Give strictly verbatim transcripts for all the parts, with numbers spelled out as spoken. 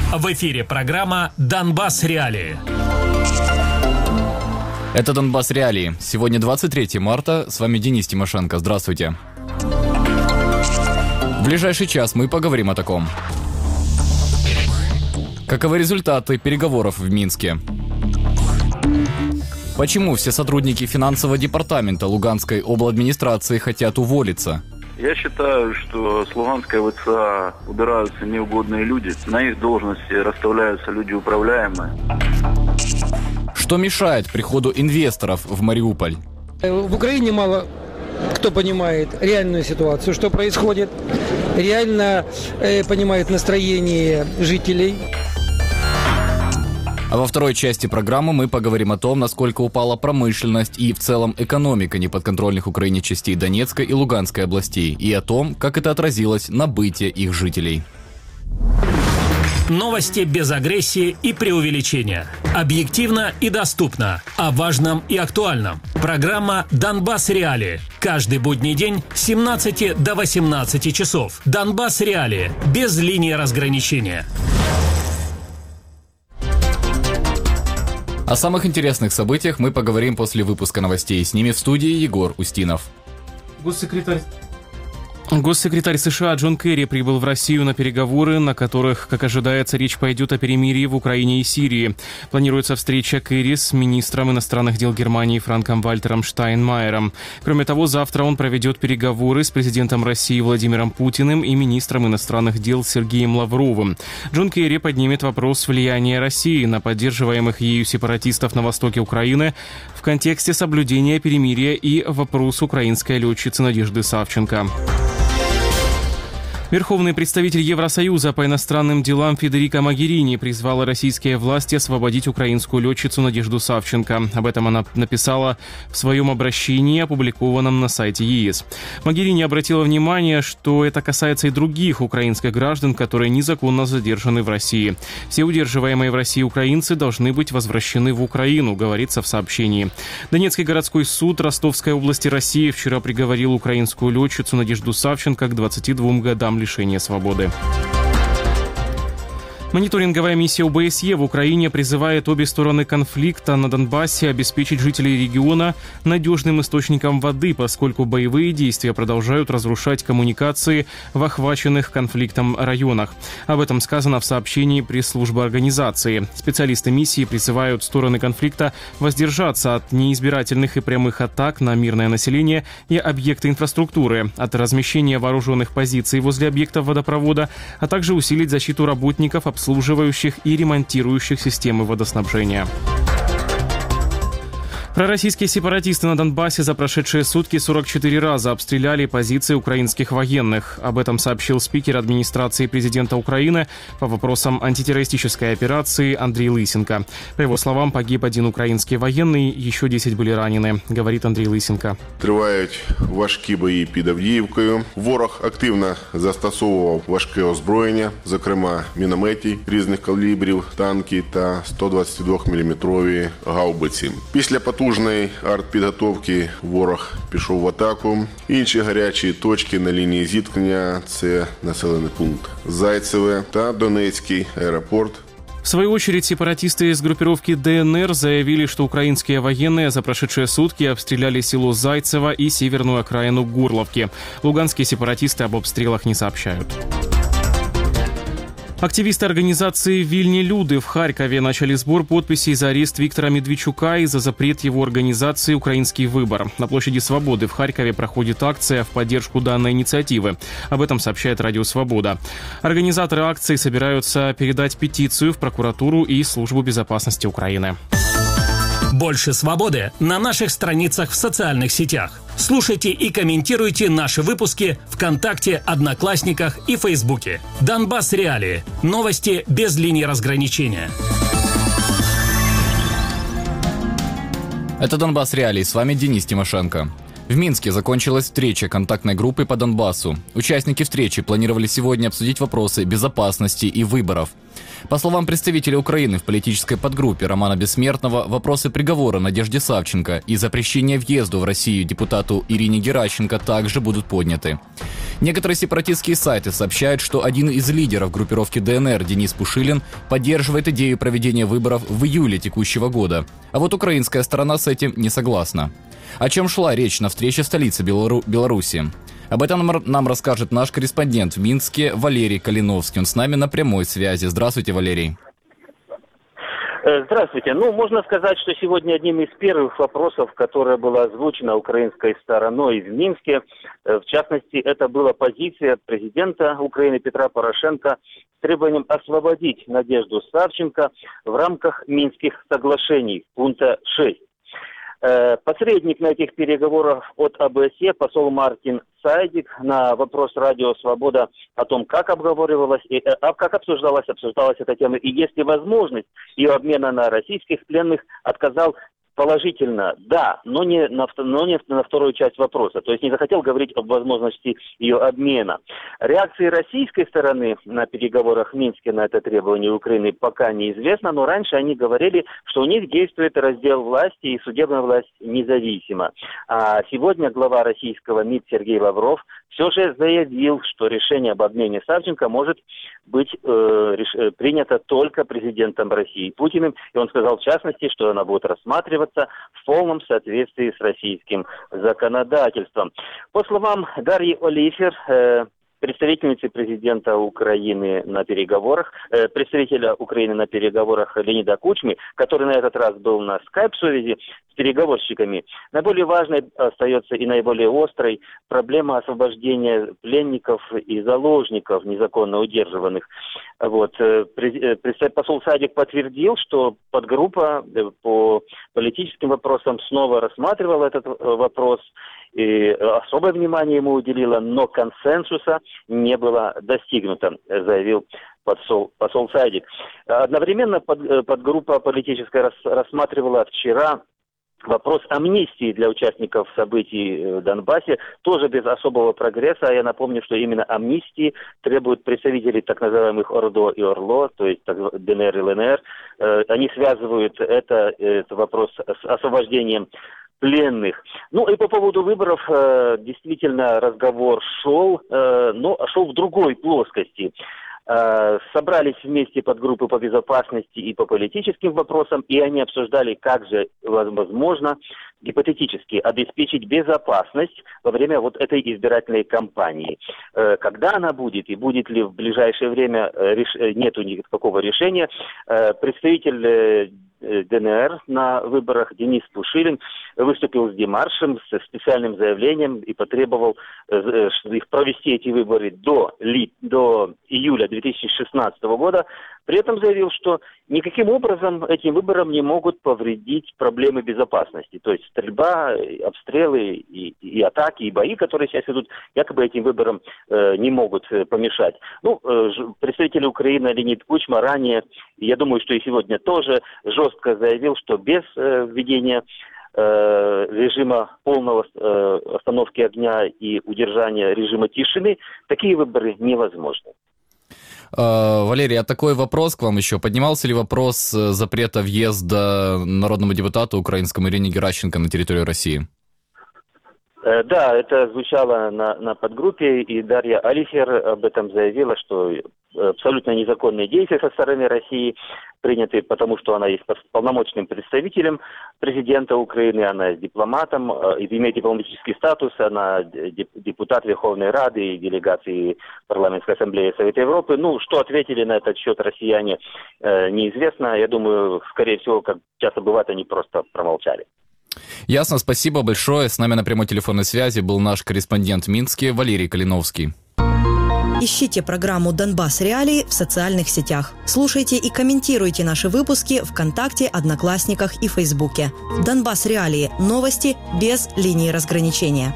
В эфире программа «Донбасс Реалии». Это «Донбасс Реалии». Сегодня двадцать третьего марта. С вами Денис Тимошенко. Здравствуйте. В ближайший час мы поговорим о таком. Каковы результаты переговоров в Минске? Почему все сотрудники финансового департамента Луганской обладминистрации хотят уволиться? Я считаю, что с Луганской ВЦА убираются неугодные люди. На их должности расставляются люди управляемые. Что мешает приходу инвесторов в Мариуполь? В Украине мало кто понимает реальную ситуацию, что происходит, реально э, понимает настроение жителей. А во второй части программы мы поговорим о том, насколько упала промышленность и в целом экономика неподконтрольных Украине частей Донецкой и Луганской областей, и о том, как это отразилось на быте их жителей. Новости без агрессии и преувеличения. Объективно и доступно. О важном и актуальном. Программа «Донбасс Реалии». Каждый будний день с семнадцати до восемнадцати часов. «Донбасс Реалии». Без линии разграничения. О самых интересных событиях мы поговорим после выпуска новостей. С ними в студии Егор Устинов. Госсекретарь... Госсекретарь США Джон Керри прибыл в Россию на переговоры, на которых, как ожидается, речь пойдет о перемирии в Украине и Сирии. Планируется встреча Керри с министром иностранных дел Германии Франком Вальтером Штайнмайером. Кроме того, завтра он проведет переговоры с президентом России Владимиром Путиным и министром иностранных дел Сергеем Лавровым. Джон Керри поднимет вопрос влияния России на поддерживаемых ею сепаратистов на востоке Украины в контексте соблюдения перемирия и вопрос украинской летчицы Надежды Савченко. Верховный представитель Евросоюза по иностранным делам Федерика Могерини призвала российские власти освободить украинскую летчицу Надежду Савченко. Об этом она написала в своем обращении, опубликованном на сайте ЕС. Могерини обратила внимание, что это касается и других украинских граждан, которые незаконно задержаны в России. Все удерживаемые в России украинцы должны быть возвращены в Украину, говорится в сообщении. Донецкий городской суд Ростовской области России вчера приговорил украинскую летчицу Надежду Савченко к двадцати двум годам лишения свободы. Мониторинговая миссия о бэ эс е в Украине призывает обе стороны конфликта на Донбассе обеспечить жителей региона надежным источником воды, поскольку боевые действия продолжают разрушать коммуникации в охваченных конфликтом районах. Об этом сказано в сообщении пресс-службы организации. Специалисты миссии призывают стороны конфликта воздержаться от неизбирательных и прямых атак на мирное население и объекты инфраструктуры, от размещения вооруженных позиций возле объектов водопровода, а также усилить защиту работников, обслуживающих и ремонтирующих системы водоснабжения. Пророссийские сепаратисты на Донбассе за прошедшие сутки сорок четыре раза обстреляли позиции украинских военных. Об этом сообщил спикер администрации президента Украины по вопросам антитеррористической операции Андрей Лысенко. По его словам, погиб один украинский военный, еще десять были ранены, говорит Андрей Лысенко. Тривають важкі бої під Авдіївкою. Ворог активно застосовував важке озброєння, зокрема мінометів різних калібрів, танки та сто двадцятидвоміліметрові гаубиці. Після потужної артпідготовки ворог пішов в атаку. Інші гарячі точки на лінії зіткнення – це населений пункт Зайцеве та Донецький аеропорт. В свою очередь, сепаратисты из группировки дэ эн эр заявили, что украинские военные за прошедшие сутки обстреляли село Зайцево и северную окраину Горловки. Луганские сепаратисты об обстрелах не сообщают. Активисты организации «Вильни Люди» в Харькове начали сбор подписей за арест Виктора Медведчука и за запрет его организации «Украинский выбор». На площади Свободы в Харькове проходит акция в поддержку данной инициативы. Об этом сообщает Радио Свобода. Организаторы акции собираются передать петицию в прокуратуру и Службу безопасности Украины. Больше свободы на наших страницах в социальных сетях. Слушайте и комментируйте наши выпуски ВКонтакте, Одноклассниках и Фейсбуке. Донбасс Реалии. Новости без линии разграничения. Это Донбасс Реалии. С вами Денис Тимошенко. В Минске закончилась встреча контактной группы по Донбассу. Участники встречи планировали сегодня обсудить вопросы безопасности и выборов. По словам представителя Украины в политической подгруппе Романа Бессмертного, вопросы приговора Надежде Савченко и запрещения въезду в Россию депутату Ирине Геращенко также будут подняты. Некоторые сепаратистские сайты сообщают, что один из лидеров группировки ДНР Денис Пушилин поддерживает идею проведения выборов в июле текущего года. А вот украинская сторона с этим не согласна. О чем шла речь на встрече в столице Белору- Беларуси? Об этом нам, нам расскажет наш корреспондент в Минске Валерий Калиновский. Он с нами на прямой связи. Здравствуйте, Валерий. Здравствуйте. Ну, можно сказать, что сегодня одним из первых вопросов, которое было озвучено украинской стороной в Минске, в частности, это была позиция президента Украины Петра Порошенко с требованием освободить Надежду Савченко в рамках Минских соглашений, пункта шесть. Посредник на этих переговорах от ОБСЕ, посол Мартин Сайдик, на вопрос Радио Свобода о том, как обговаривалась, и, а, как обсуждалась, обсуждалась эта тема, и есть ли возможность ее обмена на российских пленных, отказал положительно, да, но не на, но не на вторую часть вопроса. То есть не захотел говорить об возможности ее обмена. Реакции российской стороны на переговорах в Минске на это требование Украины пока неизвестно, но раньше они говорили, что у них действует раздел власти и судебная власть независима. А сегодня глава российского МИД Сергей Лавров все же заявил, что решение об обмене Савченко может быть э, реш... принято только президентом России Путиным. И он сказал в частности, что она будет рассматриваться в полном соответствии с российским законодательством. По словам Дарьи Олифер, э, представительницы президента Украины на переговорах, э, представителя Украины на переговорах Леонида Кучмы, который на этот раз был на скайп-связи с переговорщиками, наиболее важной остается и наиболее острой проблема освобождения пленников и заложников, незаконно удерживанных. Вот. Посол Садик подтвердил, что подгруппа по политическим вопросам снова рассматривала этот вопрос, и особое внимание ему уделила, но консенсуса не было достигнуто, заявил посол, посол Сайдик. Одновременно под, подгруппа политическая рас, рассматривала вчера вопрос амнистии для участников событий в Донбассе, тоже без особого прогресса. Я напомню, что именно амнистии требуют представители так называемых ОРДО и ОРЛО, то есть ДНР и ЛНР. Они связывают это, этот вопрос с освобождением пленных. Ну и по поводу выборов, э, действительно разговор шел, э, но шел в другой плоскости. Э, собрались вместе подгруппы по безопасности и по политическим вопросам, и они обсуждали, как же возможно гипотетически обеспечить безопасность во время вот этой избирательной кампании. Э, когда она будет и будет ли в ближайшее время, э, реш... нету никакого решения. Э, представитель э, ДНР на выборах Денис Пушилин выступил с демаршем, с специальным заявлением и потребовал э, их провести эти выборы до, ли, до июля две тысячи шестнадцатого года. При этом заявил, что никаким образом этим выборам не могут повредить проблемы безопасности. То есть стрельба, обстрелы и, и атаки, и бои, которые сейчас идут, якобы этим выборам э, не могут э, помешать. Ну, э, представитель Украины Леонид Кучма ранее, я думаю, что и сегодня тоже, жестко заявил, что без э, введения э, режима полного э, остановки огня и удержания режима тишины такие выборы невозможны. Валерий, а такой вопрос к вам еще. Поднимался ли вопрос запрета въезда народному депутату украинскому Ирине Геращенко на территорию России? Да, это звучало на, на подгруппе, и Дарья Олифер об этом заявила, что абсолютно незаконные действия со стороны России приняты, потому что она есть полномочным представителем президента Украины, она есть дипломатом, имеет дипломатический статус, она депутат Верховной Рады и делегации Парламентской Ассамблеи Совета Европы. Ну, что ответили на этот счет россияне, неизвестно. Я думаю, скорее всего, как часто бывает, они просто промолчали. Ясно, спасибо большое. С нами на прямой телефонной связи был наш корреспондент в Минске Валерий Калиновский. Ищите программу «Донбасс Реалии» в социальных сетях. Слушайте и комментируйте наши выпуски ВКонтакте, Одноклассниках и Фейсбуке. «Донбасс Реалии» – новости без линии разграничения.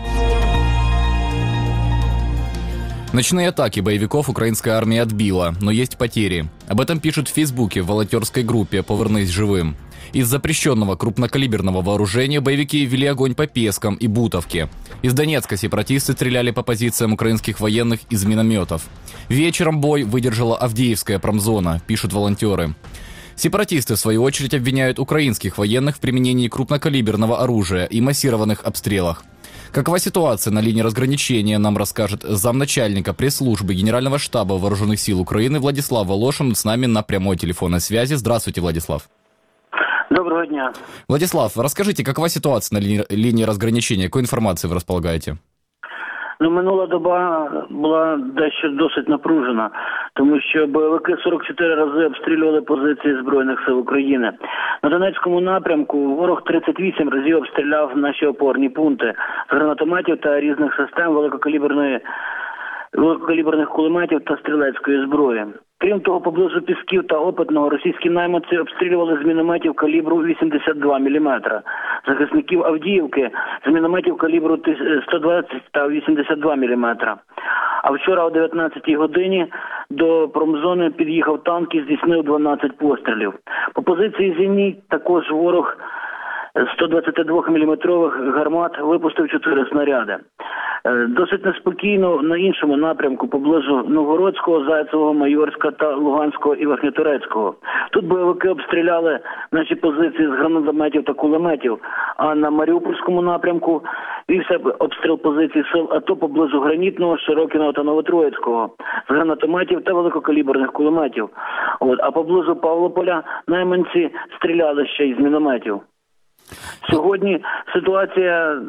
Ночные атаки боевиков украинская армия отбила, но есть потери. Об этом пишут в Фейсбуке в волонтерской группе «Повернись живым». Из запрещенного крупнокалиберного вооружения боевики вели огонь по Пескам и Бутовке. Из Донецка сепаратисты стреляли по позициям украинских военных из минометов. Вечером бой выдержала Авдеевская промзона, пишут волонтеры. Сепаратисты, в свою очередь, обвиняют украинских военных в применении крупнокалиберного оружия и массированных обстрелах. Какова ситуация на линии разграничения, нам расскажет замначальника пресс-службы Генерального штаба Вооруженных сил Украины Владислав Волошин с нами на прямой телефонной связи. Здравствуйте, Владислав. Доброго дня. Владислав, расскажите, какова ситуация на линии, линии разграничения, какой інформації ви розполагаєте? Ну, минула доба була дещо досить напружена, тому що бойовики сорок чотири рази обстрілювали позиції Збройних сил України. На Донецькому напрямку ворог тридцять вісім разів обстріляв наші опорні пункти з гранатометів та різних систем великокаліберної, великокаліберних кулеметів та стрілецької зброї. Крім того, поблизу Пісків та Опитного російські найманці обстрілювали з мінометів калібру вісімдесят два міліметри. Захисників Авдіївки з мінометів калібру сто двадцять та вісімдесят два міліметри. А вчора о дев'ятнадцятій годині до промзони під'їхав танк і здійснив дванадцять пострілів. По позиції «Зеніт» також ворог сто двадцятидвоміліметрових гармат випустив чотири снаряди. Досить неспокійно на іншому напрямку поблизу Новгородського, Зайцевого, Майорська та Луганського і Верхньоторецького. Тут бойовики обстріляли наші позиції з гранатометів та кулеметів, а на Маріупольському напрямку вівся обстріл позицій сил АТО поблизу Гранітного, Широкіного та Новотроїцького з гранатометів та великокаліберних кулеметів. От, а поблизу Павлополя найманці стріляли ще й з мінометів. Сьогодні ситуація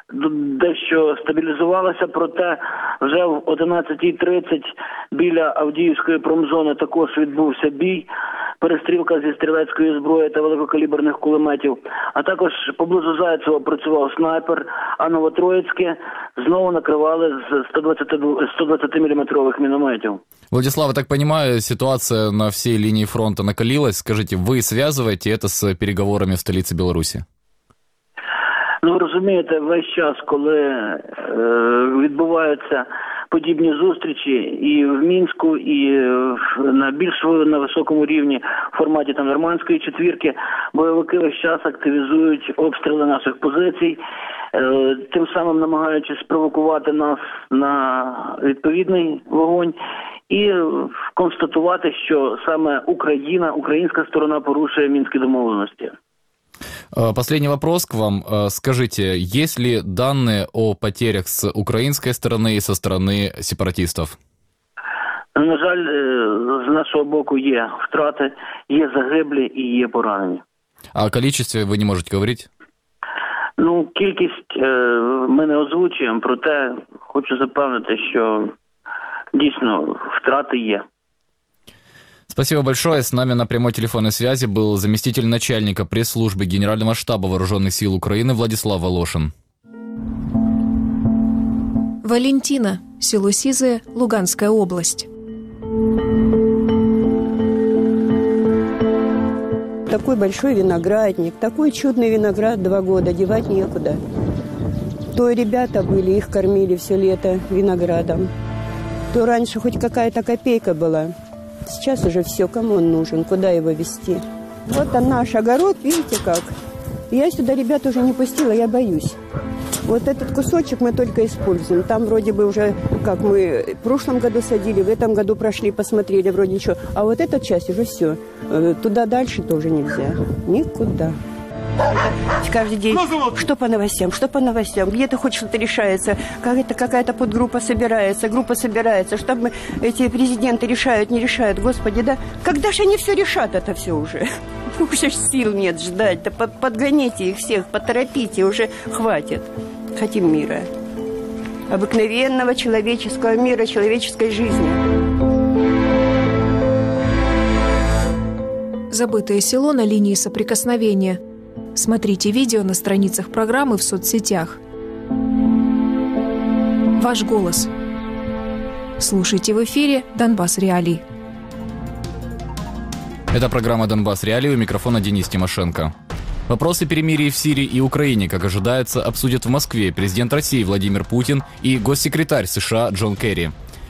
дещо стабілізувалася, проте вже в одинадцятій тридцять біля Авдіївської промзони також відбувся бій, перестрілка зі стрілецької зброї та великокаліберних кулеметів, а також поблизу Зайцева працював снайпер, а Новотроїцьке знову накривали з сто двадцятиміліметрових мінометів. Владислав, я так понимаю, ситуация на всей линии фронта накалилась. Скажите, вы связываете это с переговорами в столице Беларуси? Ну, ви розумієте, весь час, коли е, відбуваються подібні зустрічі і в Мінську, і на більш на високому рівні в форматі там нормандської четвірки, бойовики весь час активізують обстріли наших позицій, е, тим самим намагаючись спровокувати нас на відповідний вогонь і констатувати, що саме Україна, українська сторона порушує мінські домовленості. Последний вопрос к вам. Скажите, есть ли данные о потерях с украинской стороны и со стороны сепаратистов? На жаль, з нашого боку є втрати, є загиблі і є поранені. А о количестве вы не можете говорить? Ну, кількість ми не озвучуємо, проте хочу запевнити, що дійсно втрати є. Спасибо большое. С нами на прямой телефонной связи был заместитель начальника пресс-службы Генерального штаба Вооруженных сил Украины Владислав Волошин. Валентина, село Сизое, Луганская область. Такой большой виноградник, такой чудный виноград, два года, девать некуда. То ребята были, их кормили все лето виноградом, то раньше хоть какая-то копейка была. Сейчас уже все, кому он нужен, куда его везти. Вот он наш огород, видите как. Я сюда ребят уже не пустила, я боюсь. Вот этот кусочек мы только используем. Там вроде бы уже, как мы в прошлом году садили, в этом году прошли, посмотрели, вроде ничего. А вот эта часть уже все. Туда дальше тоже нельзя. Никуда. Каждый день, что по новостям, что по новостям, где-то хоть что-то решается, какая-то, какая-то подгруппа собирается, группа собирается, что мы, эти президенты решают, не решают, господи, да, когда же они все решат это все уже? Уже сил нет ждать, да подгоните их всех, поторопите, уже хватит. Хотим мира, обыкновенного человеческого мира, человеческой жизни. Забытое село на линии соприкосновения. Смотрите видео на страницах программы в соцсетях. Ваш голос. Слушайте в эфире «Донбасс Реалии». Это программа «Донбасс Реалии», у микрофона Денис Тимошенко. Вопросы перемирия в Сирии и Украине, как ожидается, обсудят в Москве президент России Владимир Путин и госсекретарь США Джон Керри.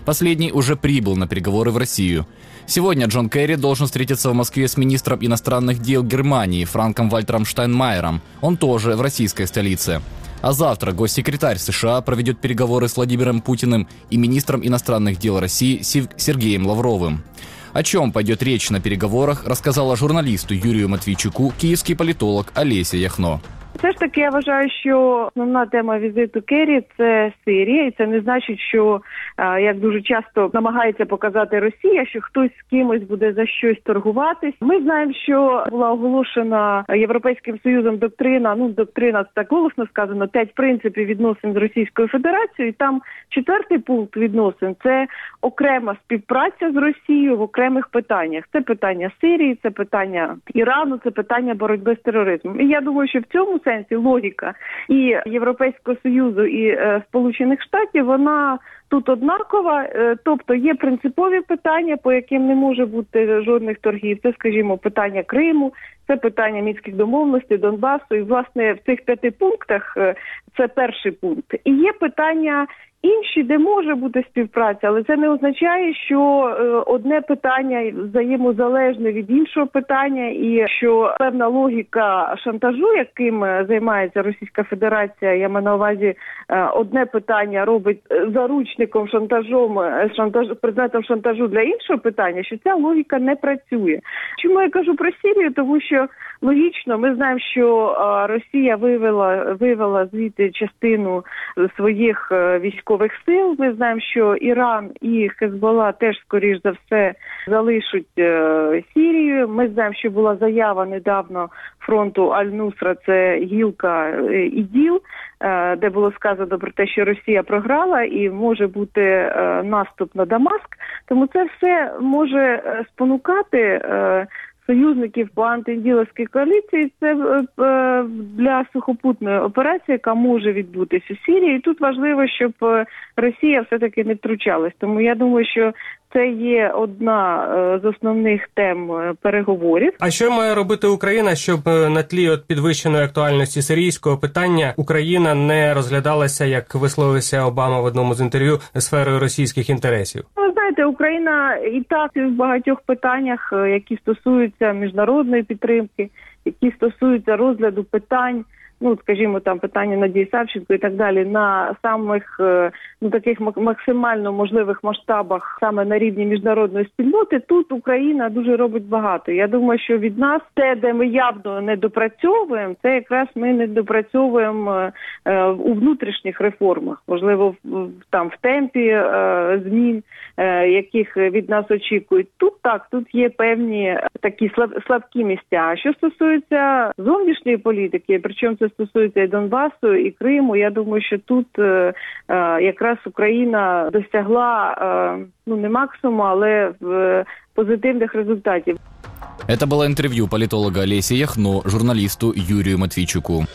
Последний уже прибыл на переговоры в Россию. Сегодня Джон Керри должен встретиться в Москве с министром иностранных дел Германии Франком Вальтером Штайнмайером. Он тоже в российской столице. А завтра госсекретарь США проведет переговоры с Владимиром Путиным и министром иностранных дел России Сергеем Лавровым. О чем пойдет речь на переговорах, рассказала журналисту Юрию Матвійчуку київський політолог Олеся Яхно. Все ж таки, я вважаю, що основна тема візиту Керрі – це Сирія. І це не значить, що, як дуже часто намагається показати Росія, що хтось з кимось буде за щось торгуватись. Ми знаємо, що була оголошена Європейським Союзом доктрина, ну, доктрина, це так голосно сказано, п'ять принципів відносин з Російською Федерацією. І там четвертий пункт відносин – це окрема співпраця з Росією в окремих питаннях. Це питання Сирії, це питання Ірану, це питання боротьби з тероризмом. І я думаю, що в цьому сенсі логіка і Європейського Союзу, і е, Сполучених Штатів, вона тут однакова, е, тобто є принципові питання, по яким не може бути жодних торгів. Це, скажімо, питання Криму, це питання Мінських домовленостей, Донбасу. І, власне, в цих п'яти пунктах е, це перший пункт. І є питання інші, де може бути співпраця, але це не означає, що е, одне питання взаємозалежне від іншого питання, і що певна логіка шантажу, яким займається Російська Федерація, я маю на увазі, е, одне питання робить заручником шантажом, шантаж, предметом шантажу для іншого питання, що ця логіка не працює. Чому я кажу про Сирію? Тому що логічно, ми знаємо, що е, Росія вивела, вивела звідти частину своїх е, військових сил. Ми знаємо, що Іран і Хезболла теж, скоріш за все, залишать е, Сирію. Ми знаємо, що була заява недавно фронту Аль-Нусра, це гілка е, ІДІЛ, е, де було сказано про те, що Росія програла і може бути е, наступ на Дамаск. Тому це все може спонукати е, союзників по антиінділовській коаліції. Це е, для сухопутної операції, яка може відбутися у Сирії. І тут важливо, щоб Росія все-таки не втручалась. Тому я думаю, що це є одна е, з основних тем переговорів. А що має робити Україна, щоб на тлі от підвищеної актуальності сирійського питання Україна не розглядалася, як висловився Обама в одному з інтерв'ю, сферою російських інтересів? Ви знаєте, Україна і так в багатьох питаннях, які стосуються міжнародної підтримки, які стосуються розгляду питань, ну, скажімо, там питання Надії Савченко і так далі, на самих, ну, таких максимально можливих масштабах, саме на рівні міжнародної спільноти, тут Україна дуже робить багато. Я думаю, що від нас те, де ми явно не допрацьовуємо, це якраз ми не допрацьовуємо е, у внутрішніх реформах, можливо, в, там в темпі е, змін, е, яких від нас очікують. Тут так, тут є певні такі слаб, слабкі місця. А що стосується зовнішньої політики, причому це стосується і Донбасу, і Криму, я думаю, що тут е, е, якраз Україна досягла, е, ну, не максимуму, але в позитивних результатів. Это было интервью политолога Олеси Яхно журналисту Юрию Матвійчуку.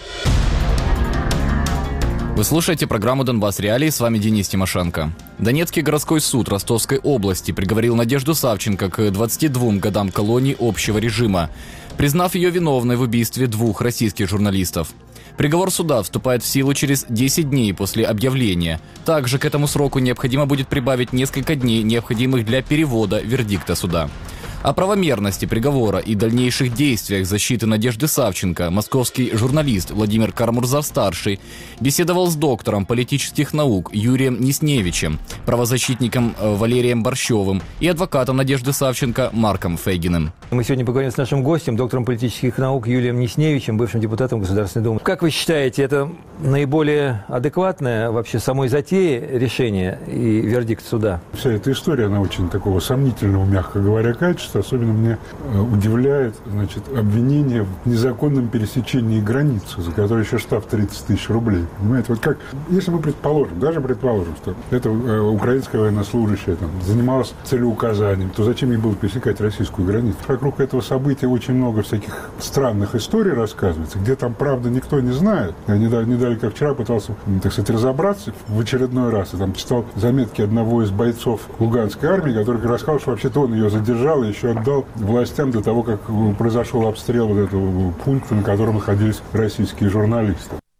Вы слушаете программу «Донбасс Реалии», с вами Денис Тимошенко. Донецкий городской суд Ростовской области приговорил Надежду Савченко к двадцати двум годам колонии общего режима, признав ее виновной в убийстве двух российских журналистов. Приговор суда вступает в силу через десять дней после объявления. Также к этому сроку необходимо будет прибавить несколько дней, необходимых для перевода вердикта суда. О правомерности приговора и дальнейших действиях защиты Надежды Савченко московский журналист Владимир Карамурзов-старший беседовал с доктором политических наук Юрием Несневичем, правозащитником Валерием Борщевым и адвокатом Надежды Савченко Марком Фейгиным. Мы сегодня поговорим с нашим гостем, доктором политических наук Юрием Несневичем, бывшим депутатом Государственной Думы. Как вы считаете, это наиболее адекватное вообще самой затеи решение и вердикт суда? Вся эта история, она очень такого сомнительного, мягко говоря, качества. Особенно меня удивляет, значит, обвинение в незаконном пересечении границы, за которое еще штраф тридцать тысяч рублей. Понимаете, вот как, если мы предположим, даже предположим, что это украинская военнослужащая там занималась целеуказанием, то зачем ей было пересекать российскую границу? Вокруг этого события очень много всяких странных историй рассказывается, где там правда никто не знает. Я не дали, не дали как вчера пытался, так сказать, разобраться в очередной раз. Я там читал заметки одного из бойцов Луганской армии, который рассказал, что вообще-то он ее задержал и еще отдал властям до того, как произошел обстрел вот этого пункта, на котором находились российские журналисты.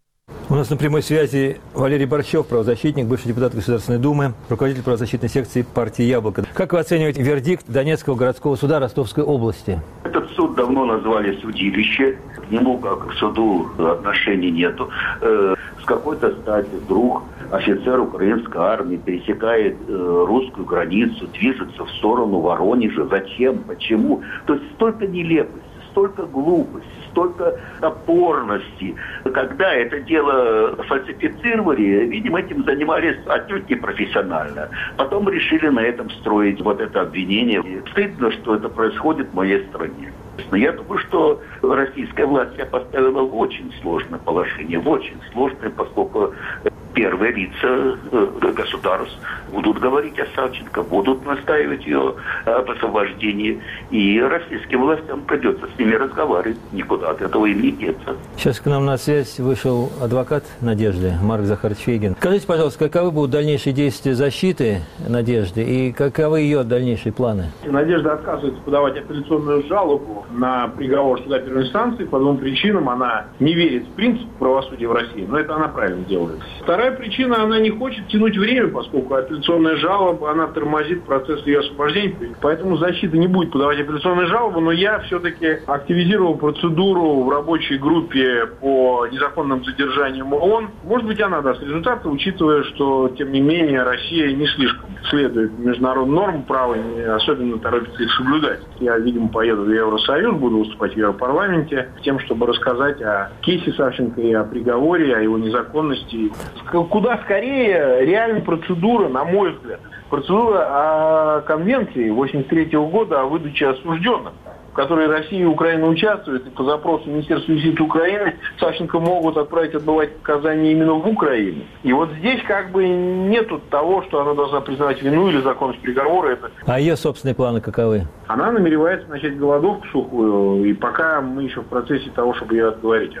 У нас на прямой связи Валерий Борщев, правозащитник, бывший депутат Государственной Думы, руководитель правозащитной секции партии «Яблоко». Как вы оцениваете вердикт Донецкого городского суда Ростовской области? Этот суд давно назвали судилище. К нему, как к суду, отношений нету. Э, с какой-то стати вдруг офицер украинской армии пересекает э, русскую границу, движется в сторону Воронежа. Зачем? Почему? То есть столько нелепости, столько глупости, столько опорности. Когда это дело фальсифицировали, видимо, этим занимались отнюдь не профессионально. Потом решили на этом строить вот это обвинение. Стыдно, что это происходит в моей стране. Я думаю, что российская власть себя поставила в очень сложное положение, в очень сложное, поскольку первые лица государств будут говорить о Савченко, будут настаивать ее об освобождении. И российским властям придется с ними разговаривать. Никуда от этого им не деться. Сейчас к нам на связь вышел адвокат Надежды Марк Захарович Фейгин. Скажите, пожалуйста, каковы будут дальнейшие действия защиты Надежды и каковы ее дальнейшие планы? Надежда отказывается подавать апелляционную жалобу на приговор суда первой инстанции по двум причинам. Она не верит в принцип правосудия в России, но это она правильно делает. Вторая причина, она не хочет тянуть время, поскольку апелляционная жалоба, она тормозит процесс ее освобождения. Поэтому защита не будет подавать апелляционную жалобу, но я все-таки активизировал процедуру в рабочей группе по незаконным задержаниям ООН. Может быть, она даст результаты, учитывая, что, тем не менее, Россия не слишком следует международным нормам права, не особенно торопится их соблюдать. Я, видимо, поеду в Евросоюз, буду выступать в Европарламенте с тем, чтобы рассказать о кейсе Савченко и о приговоре, о его незаконности. Куда скорее реальная процедура, на мой взгляд, процедура о конвенции восемьдесят третьего года о выдаче осужденных, в которой Россия и Украина участвуют, и по запросу Министерства юстиции Украины Савченко могут отправить отбывать наказание именно в Украину. И вот здесь как бы нету того, что она должна признавать вину или законность приговора. Это... А ее собственные планы каковы? Она намеревается начать голодовку сухую, и пока мы еще в процессе того, чтобы ее отговорить.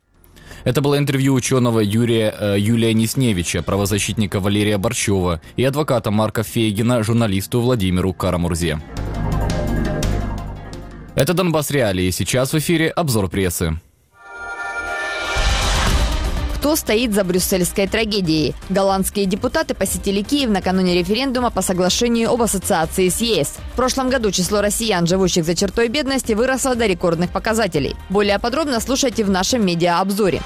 Это было интервью ученого Юрия, э, Юлия Несневича, правозащитника Валерия Борщева и адвоката Марка Фейгина, журналисту Владимиру Карамурзе. Это «Донбасс Реалии». Сейчас в эфире обзор прессы. Кто стоит за брюссельской трагедией? Голландские депутаты посетили Киев накануне референдума по соглашению об ассоциации с ЕС. В прошлом году число россиян, живущих за чертой бедности, выросло до рекордных показателей. Более подробно слушайте в нашем медиаобзоре.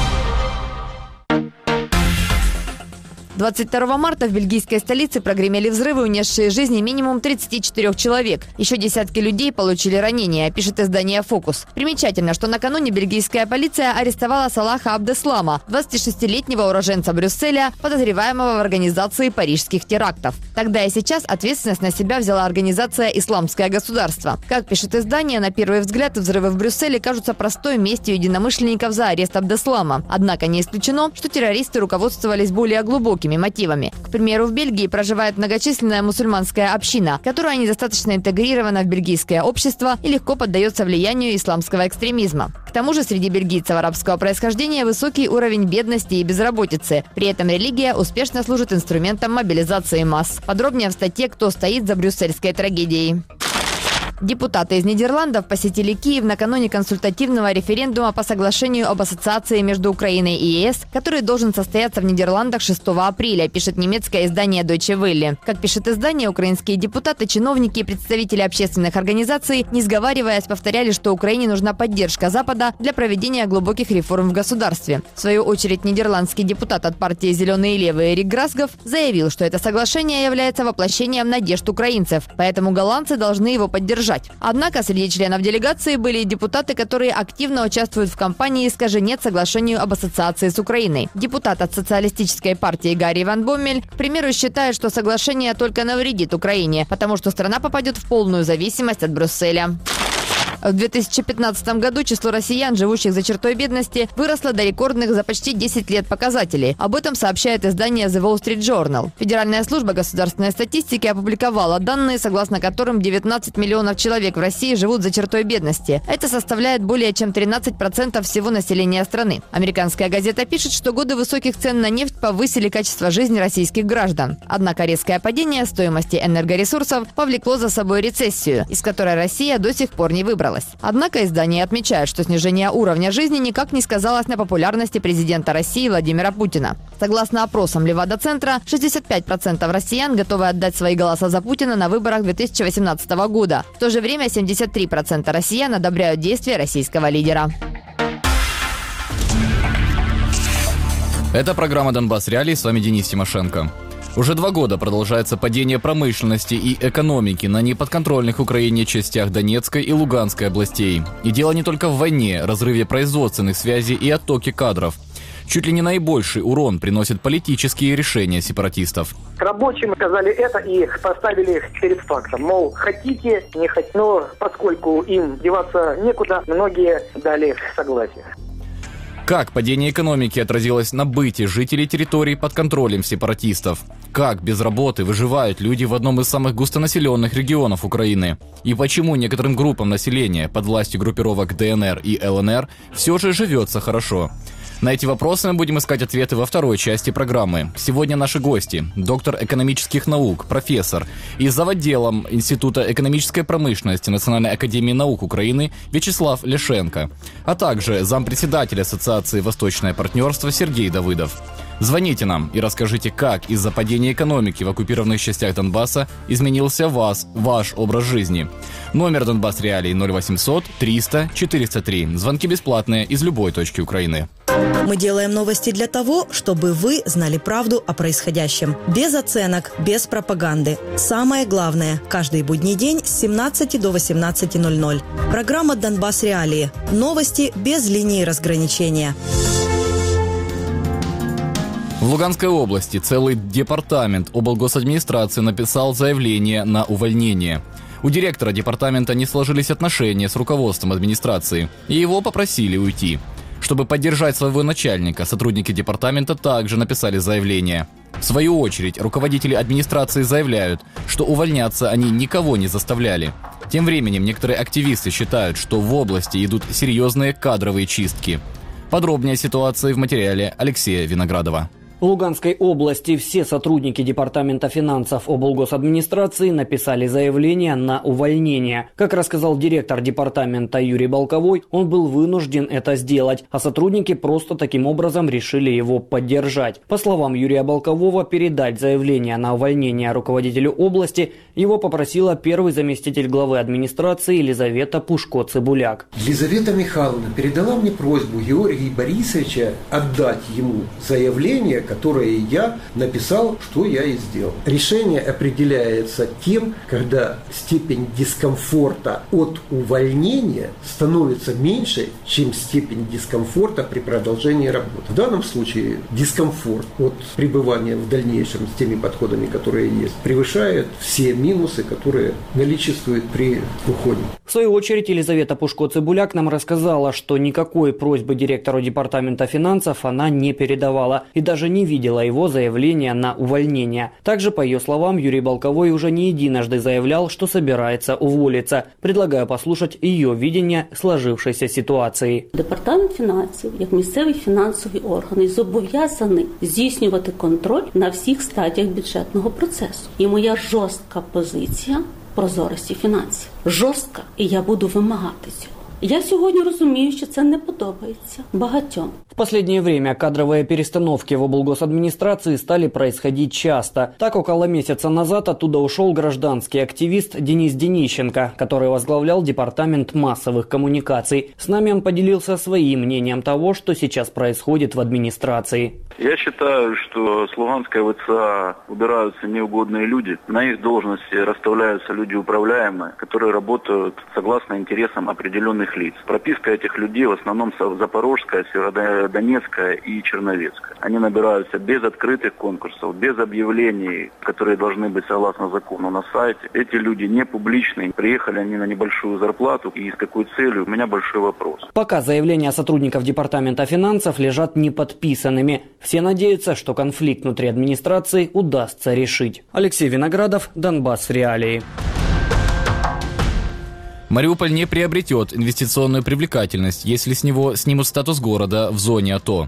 двадцать второго марта в бельгийской столице прогремели взрывы, унесшие жизни минимум тридцати четырёх человек. Еще десятки людей получили ранения, пишет издание «Фокус». Примечательно, что накануне бельгийская полиция арестовала Салаха Абдеслама, двадцатишестилетнего уроженца Брюсселя, подозреваемого в организации парижских терактов. Тогда и сейчас ответственность на себя взяла организация «Исламское государство». Как пишет издание, на первый взгляд взрывы в Брюсселе кажутся простой местью единомышленников за арест Абдеслама. Однако не исключено, что террористы руководствовались более глубокими мотивами. К примеру, в Бельгии проживает многочисленная мусульманская община, которая недостаточно интегрирована в бельгийское общество и легко поддается влиянию исламского экстремизма. К тому же среди бельгийцев арабского происхождения высокий уровень бедности и безработицы. При этом религия успешно служит инструментом мобилизации масс. Подробнее в статье «Кто стоит за брюссельской трагедией». Депутаты из Нидерландов посетили Киев накануне консультативного референдума по соглашению об ассоциации между Украиной и ЕС, который должен состояться в Нидерландах шестого апреля, пишет немецкое издание Deutsche Welle. Как пишет издание, украинские депутаты, чиновники и представители общественных организаций, не сговариваясь, повторяли, что Украине нужна поддержка Запада для проведения глубоких реформ в государстве. В свою очередь, нидерландский депутат от партии «Зеленые левые» Эрик Грасгов заявил, что это соглашение является воплощением надежд украинцев, поэтому голландцы должны его поддержать. Однако среди членов делегации были и депутаты, которые активно участвуют в кампании «Скажи нет» соглашению об ассоциации с Украиной. Депутат от социалистической партии Гарри Ван Боммель, к примеру, считает, что соглашение только навредит Украине, потому что страна попадет в полную зависимость от Брюсселя. В две тысячи пятнадцатом году число россиян, живущих за чертой бедности, выросло до рекордных за почти десять лет показателей. Об этом сообщает издание The Wall Street Journal. Федеральная служба государственной статистики опубликовала данные, согласно которым девятнадцать миллионов человек в России живут за чертой бедности. Это составляет более чем тринадцать процентов всего населения страны. Американская газета пишет, что годы высоких цен на нефть повысили качество жизни российских граждан. Однако резкое падение стоимости энергоресурсов повлекло за собой рецессию, из которой Россия до сих пор не выбралась. продолжалось. Однако издание отмечает, что снижение уровня жизни никак не сказалось на популярности президента России Владимира Путина. Согласно опросам Левада-центра, шестьдесят пять процентов россиян готовы отдать свои голоса за Путина на выборах две тысячи восемнадцатого года. В то же время семьдесят три процента россиян одобряют действия российского лидера. Это программа «Донбасс Реалии», с вами Денис Тимошенко. Уже два года продолжается падение промышленности и экономики на неподконтрольных Украине частях Донецкой и Луганской областей. И дело не только в войне, разрыве производственных связей и оттоке кадров. Чуть ли не наибольший урон приносят политические решения сепаратистов. Рабочим сказали это и поставили их перед фактом. Мол, хотите, не хотите. Но поскольку им деваться некуда, многие дали согласие. Как падение экономики отразилось на быте жителей территорий под контролем сепаратистов? Как без работы выживают люди в одном из самых густонаселенных регионов Украины? И почему некоторым группам населения под властью группировок ДНР и ЛНР все же живется хорошо? На эти вопросы мы будем искать ответы во второй части программы. Сегодня наши гости – доктор экономических наук, профессор и завотделом Института экономической промышленности Национальной академии наук Украины Вячеслав Лешенко, а также зампредседателя Ассоциации «Восточное партнерство» Сергей Давыдов. Звоните нам и расскажите, как из-за падения экономики в оккупированных частях Донбасса изменился вас, ваш образ жизни. Номер Донбасс Реалий ноль восемьсот триста четыреста три. Звонки бесплатные из любой точки Украины. Мы делаем новости для того, чтобы вы знали правду о происходящем. Без оценок, без пропаганды. Самое главное – каждый будний день с семнадцати до восемнадцати ноль-ноль. Программа «Донбасс Реалии». Новости без линии разграничения. В Луганской области целый департамент облгосадминистрации написал заявление на увольнение. У директора департамента не сложились отношения с руководством администрации, и его попросили уйти. Чтобы поддержать своего начальника, сотрудники департамента также написали заявление. В свою очередь, руководители администрации заявляют, что увольняться они никого не заставляли. Тем временем некоторые активисты считают, что в области идут серьезные кадровые чистки. Подробнее о ситуации в материале Алексея Виноградова. В Луганской области все сотрудники Департамента финансов облгосадминистрации написали заявление на увольнение. Как рассказал директор департамента Юрий Балковой, он был вынужден это сделать, а сотрудники просто таким образом решили его поддержать. По словам Юрия Балкового, передать заявление на увольнение руководителю области его попросила первый заместитель главы администрации Елизавета Пушко-Цыбуляк. Елизавета Михайловна передала мне просьбу Георгия Борисовича отдать ему заявление, которое я написал, что я и сделал. Решение определяется тем, когда степень дискомфорта от увольнения становится меньше, чем степень дискомфорта при продолжении работы. В данном случае дискомфорт от пребывания в дальнейшем с теми подходами, которые есть, превышает все минусы, которые наличествуют при уходе. В свою очередь Елизавета Пушко-Цыбуляк нам рассказала, что никакой просьбы директору департамента финансов она не передавала и даже не видела его заявления на увольнение. Также, по ее словам, Юрий Балковой уже не единожды заявлял, что собирается уволиться. Предлагаю послушать ее видение сложившейся ситуации. Департамент фінансів, як місцевий фінансовий орган, зобов'язаний здійснювати контроль на всіх стадіях бюджетного процесу. І моя жорстка позиція прозорості фінансів. Жорстка, і я буду вимагати цього. Я сьогодні розумію, що це не подобається багатьом. В последнее время кадровые перестановки в облгосадминистрации стали происходить часто. Так, около месяца назад оттуда ушел гражданский активист Денис Денищенко, который возглавлял департамент массовых коммуникаций. С нами он поделился своим мнением того, что сейчас происходит в администрации. Я считаю, что с Луганской ВЦА убираются неугодные люди. На их должности расставляются люди управляемые, которые работают согласно интересам определенных лиц. Прописка этих людей в основном Запорожская, Северодонецкая и Черновецкая. Они набираются без открытых конкурсов, без объявлений, которые должны быть согласно закону на сайте. Эти люди не публичные. Приехали они на небольшую зарплату. И с какой целью? У меня большой вопрос. Пока заявления сотрудников департамента финансов лежат неподписанными. Все надеются, что конфликт внутри администрации удастся решить. Алексей Виноградов, Донбасс Реалии. Мариуполь не приобретет инвестиционную привлекательность, если с него снимут статус города в зоне АТО.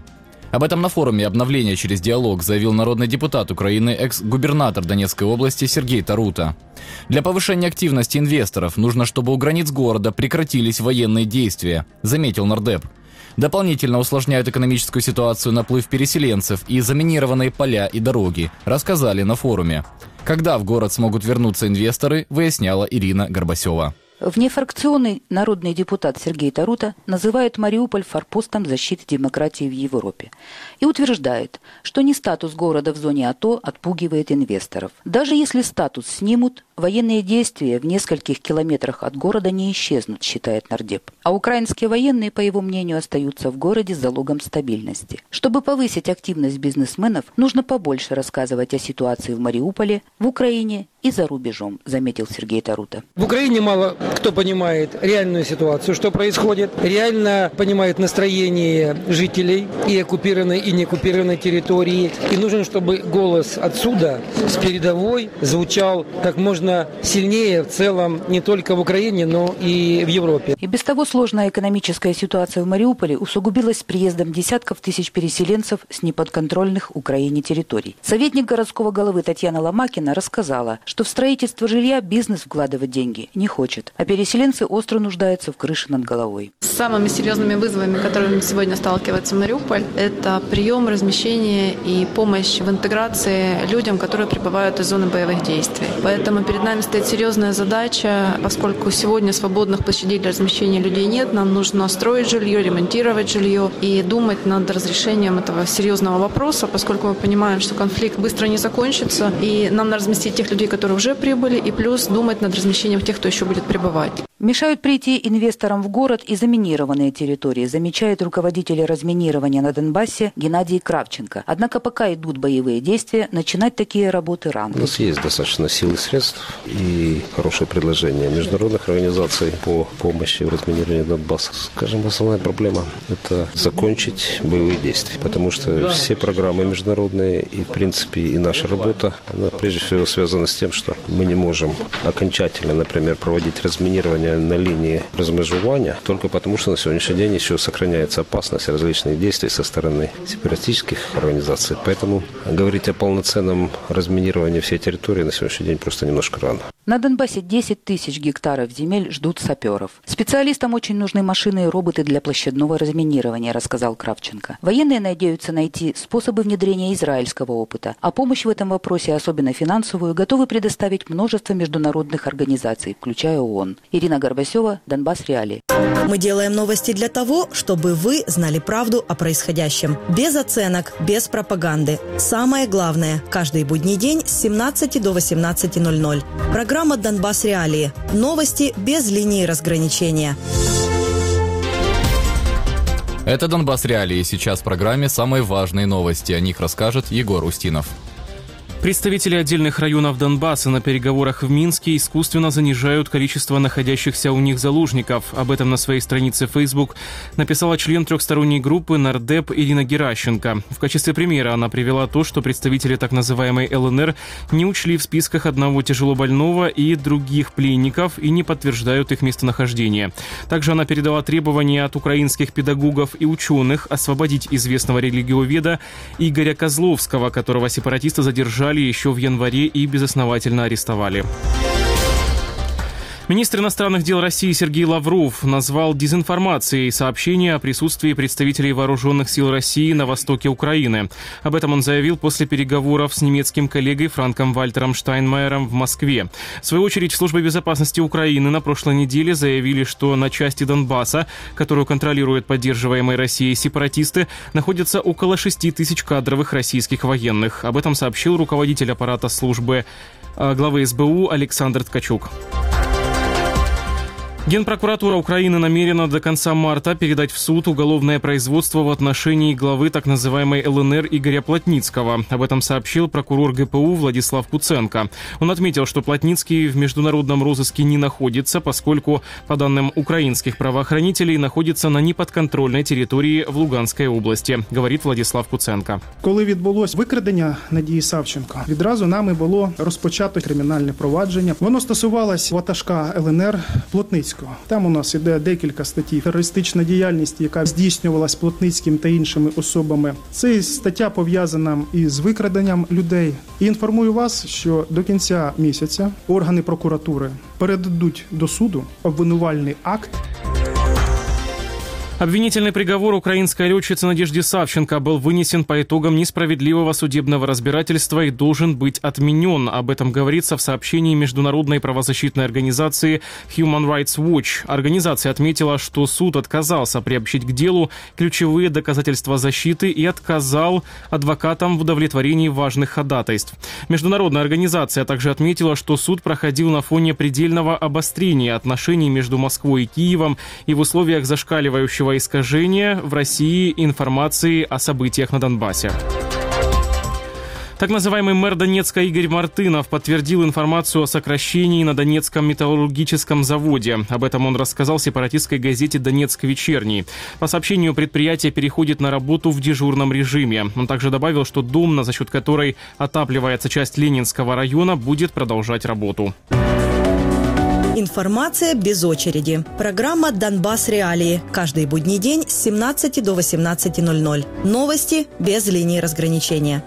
Об этом на форуме «Обновление через диалог» заявил народный депутат Украины, экс-губернатор Донецкой области Сергей Тарута. Для повышения активности инвесторов нужно, чтобы у границ города прекратились военные действия, заметил нардеп. Дополнительно усложняют экономическую ситуацию наплыв переселенцев и заминированные поля и дороги, рассказали на форуме. Когда в город смогут вернуться инвесторы, выясняла Ирина Горбасева. Внефракционный народный депутат Сергей Тарута называет Мариуполь форпостом защиты демократии в Европе и утверждает, что не статус города в зоне АТО отпугивает инвесторов. Даже если статус снимут, военные действия в нескольких километрах от города не исчезнут, считает нардеп. А украинские военные, по его мнению, остаются в городе с залогом стабильности. Чтобы повысить активность бизнесменов, нужно побольше рассказывать о ситуации в Мариуполе, в Украине и за рубежом, заметил Сергей Тарута. В Украине мало кто понимает реальную ситуацию, что происходит, реально понимает настроение жителей и оккупированной, и неоккупированной территории. И нужно, чтобы голос отсюда, с передовой, звучал как можно сильнее в целом не только в Украине, но и в Европе. И без того сложная экономическая ситуация в Мариуполе усугубилась с приездом десятков тысяч переселенцев с неподконтрольных Украине территорий. Советник городского головы Татьяна Ломакина рассказала, что в строительство жилья бизнес вкладывать деньги не хочет, а переселенцы остро нуждаются в крыше над головой. Самыми серьезными вызовами, которыми сегодня сталкивается Мариуполь, это прием, размещение и помощь в интеграции людям, которые прибывают из зоны боевых действий. Поэтому перед нами стоит серьезная задача, поскольку сегодня свободных площадей для размещения людей нет, нам нужно строить жилье, ремонтировать жилье и думать над разрешением этого серьезного вопроса, поскольку мы понимаем, что конфликт быстро не закончится, и нам надо разместить тех людей, которые уже прибыли, и плюс думать над размещением тех, кто еще будет прибывать. Мешают прийти инвесторам в город и заминированные территории, замечает руководитель разминирования на Донбассе Геннадий Кравченко. Однако пока идут боевые действия, начинать такие работы рано. У нас есть достаточно сил и средств и хорошее предложение международных организаций по помощи в разминировании Донбасса. Скажем, основная проблема – это закончить боевые действия, потому что все программы международные и, в принципе, и наша работа, она прежде всего связана с тем, что мы не можем окончательно, например, проводить разминирование на линии размежевания, только потому, что на сегодняшний день еще сохраняется опасность различных действий со стороны сепаратистских организаций. Поэтому говорить о полноценном разминировании всей территории на сегодняшний день просто немножко рано. На Донбассе десять тысяч гектаров земель ждут саперов. Специалистам очень нужны машины и роботы для площадного разминирования, рассказал Кравченко. Военные надеются найти способы внедрения израильского опыта, а помощь в этом вопросе, особенно финансовую, готовы предоставить множество международных организаций, включая ООН. Ирина Горбасева, Донбасс Реалии. Мы делаем новости для того, чтобы вы знали правду о происходящем. Без оценок, без пропаганды. Самое главное – каждый будний день с семнадцати до восемнадцати ноль-ноль. Программа «Донбасс Реалии». Новости без линии разграничения. Это «Донбасс Реалии». Сейчас в программе самые важные новости. О них расскажет Егор Устинов. Представители отдельных районов Донбасса на переговорах в Минске искусственно занижают количество находящихся у них заложников. Об этом на своей странице Facebook написала член трехсторонней группы нардеп Ирина Геращенко. В качестве примера она привела то, что представители так называемой ЛНР не учли в списках одного тяжелобольного и других пленников и не подтверждают их местонахождение. Также она передала требования от украинских педагогов и ученых освободить известного религиоведа Игоря Козловского, которого сепаратисты задержали еще в январе и безосновательно арестовали. Министр иностранных дел России Сергей Лавров назвал дезинформацией сообщение о присутствии представителей вооруженных сил России на востоке Украины. Об этом он заявил после переговоров с немецким коллегой Франком Вальтером Штайнмайером в Москве. В свою очередь, служба безопасности Украины на прошлой неделе заявили, что на части Донбасса, которую контролируют поддерживаемые Россией сепаратисты, находятся около шести тысяч кадровых российских военных. Об этом сообщил руководитель аппарата службы главы СБУ Александр Ткачук. Генпрокуратура Украины намерена до конца марта передать в суд уголовное производство в отношении главы так называемой ЛНР Игоря Плотницкого. Об этом сообщил прокурор ГПУ Владислав Куценко. Он отметил, что Плотницкий в международном розыске не находится, поскольку, по данным украинских правоохранителей, находится на неподконтрольной территории в Луганской области, говорит Владислав Куценко. Коли відбулось викрадення Надії Савченко, відразу нами було розпочато кримінальне провадження. Воно стосувалось ватажка ЛНР Плотницького. Плотницького. Там у нас іде декілька статей. Терористична діяльність, яка здійснювалась Плотницьким та іншими особами. Це стаття пов'язана із викраденням людей. І інформую вас, що до кінця місяця органи прокуратури передадуть до суду обвинувальний акт. Обвинительный приговор украинской летчицы Надежде Савченко был вынесен по итогам несправедливого судебного разбирательства и должен быть отменен. Об этом говорится в сообщении международной правозащитной организации Human Rights Watch. Организация отметила, что суд отказался приобщить к делу ключевые доказательства защиты и отказал адвокатам в удовлетворении важных ходатайств. Международная организация также отметила, что суд проходил на фоне предельного обострения отношений между Москвой и Киевом и в условиях зашкаливающего искажения в России информации о событиях на Донбассе. Так называемый мэр Донецка Игорь Мартынов подтвердил информацию о сокращении на Донецком металлургическом заводе. Об этом он рассказал сепаратистской газете «Донецк вечерний». По сообщению, предприятие переходит на работу в дежурном режиме. Он также добавил, что домна, за счет которой отапливается часть Ленинского района, будет продолжать работу. Информация без очереди. Программа «Донбасс Реалии». Каждый будний день с семнадцати до восемнадцати ноль-ноль. Новости без линии разграничения.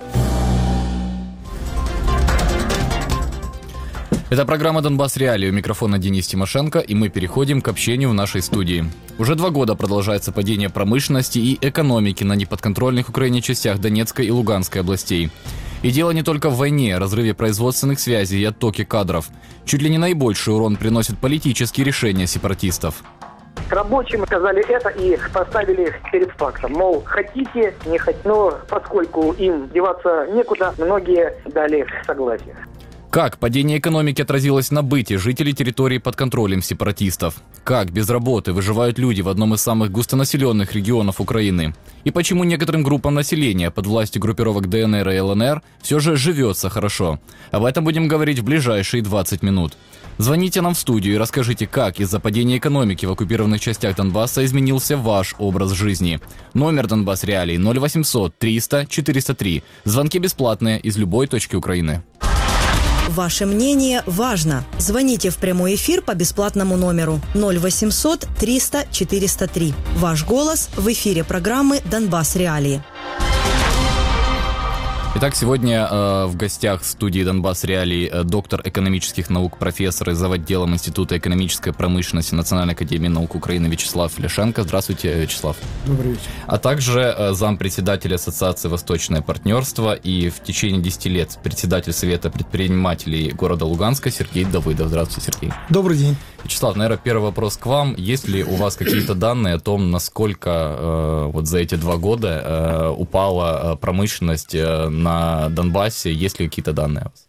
Это программа «Донбасс Реалии». У микрофона Денис Тимошенко, и мы переходим к общению в нашей студии. Уже два года продолжается падение промышленности и экономики на неподконтрольных Украине частях Донецкой и Луганской областей. И дело не только в войне, разрыве производственных связей и оттоке кадров. Чуть ли не наибольший урон приносят политические решения сепаратистов. Рабочим сказали это и поставили их перед фактом. Мол, хотите, не хотите. Но поскольку им деваться некуда, многие дали согласие. Как падение экономики отразилось на быте жителей территории под контролем сепаратистов? Как без работы выживают люди в одном из самых густонаселенных регионов Украины? И почему некоторым группам населения под властью группировок ДНР и ЛНР все же живется хорошо? Об этом будем говорить в ближайшие двадцать минут. Звоните нам в студию и расскажите, как из-за падения экономики в оккупированных частях Донбасса изменился ваш образ жизни. Номер Донбасс Реалий ноль восемьсот триста четыреста три. Звонки бесплатные из любой точки Украины. Ваше мнение важно. Звоните в прямой эфир по бесплатному номеру ноль восемьсот триста четыреста три. Ваш голос в эфире программы «Донбасс Реалии». Итак, сегодня э, в гостях студии «Донбасс Реалий» э, доктор экономических наук, профессор из отделом Института экономической промышленности Национальной академии наук Украины Вячеслав Ляшенко. Здравствуйте, Вячеслав. Добрый вечер. А также э, зампредседатель Ассоциации «Восточное партнерство» и в течение десяти лет председатель Совета предпринимателей города Луганска Сергей Давыдов. Здравствуйте, Сергей. Добрый день. Вячеслав, наверное, первый вопрос к вам. Есть ли у вас какие-то данные о том, насколько э, вот за эти два года э, упала промышленность э, на Донбассе? Есть ли какие-то данные у вас?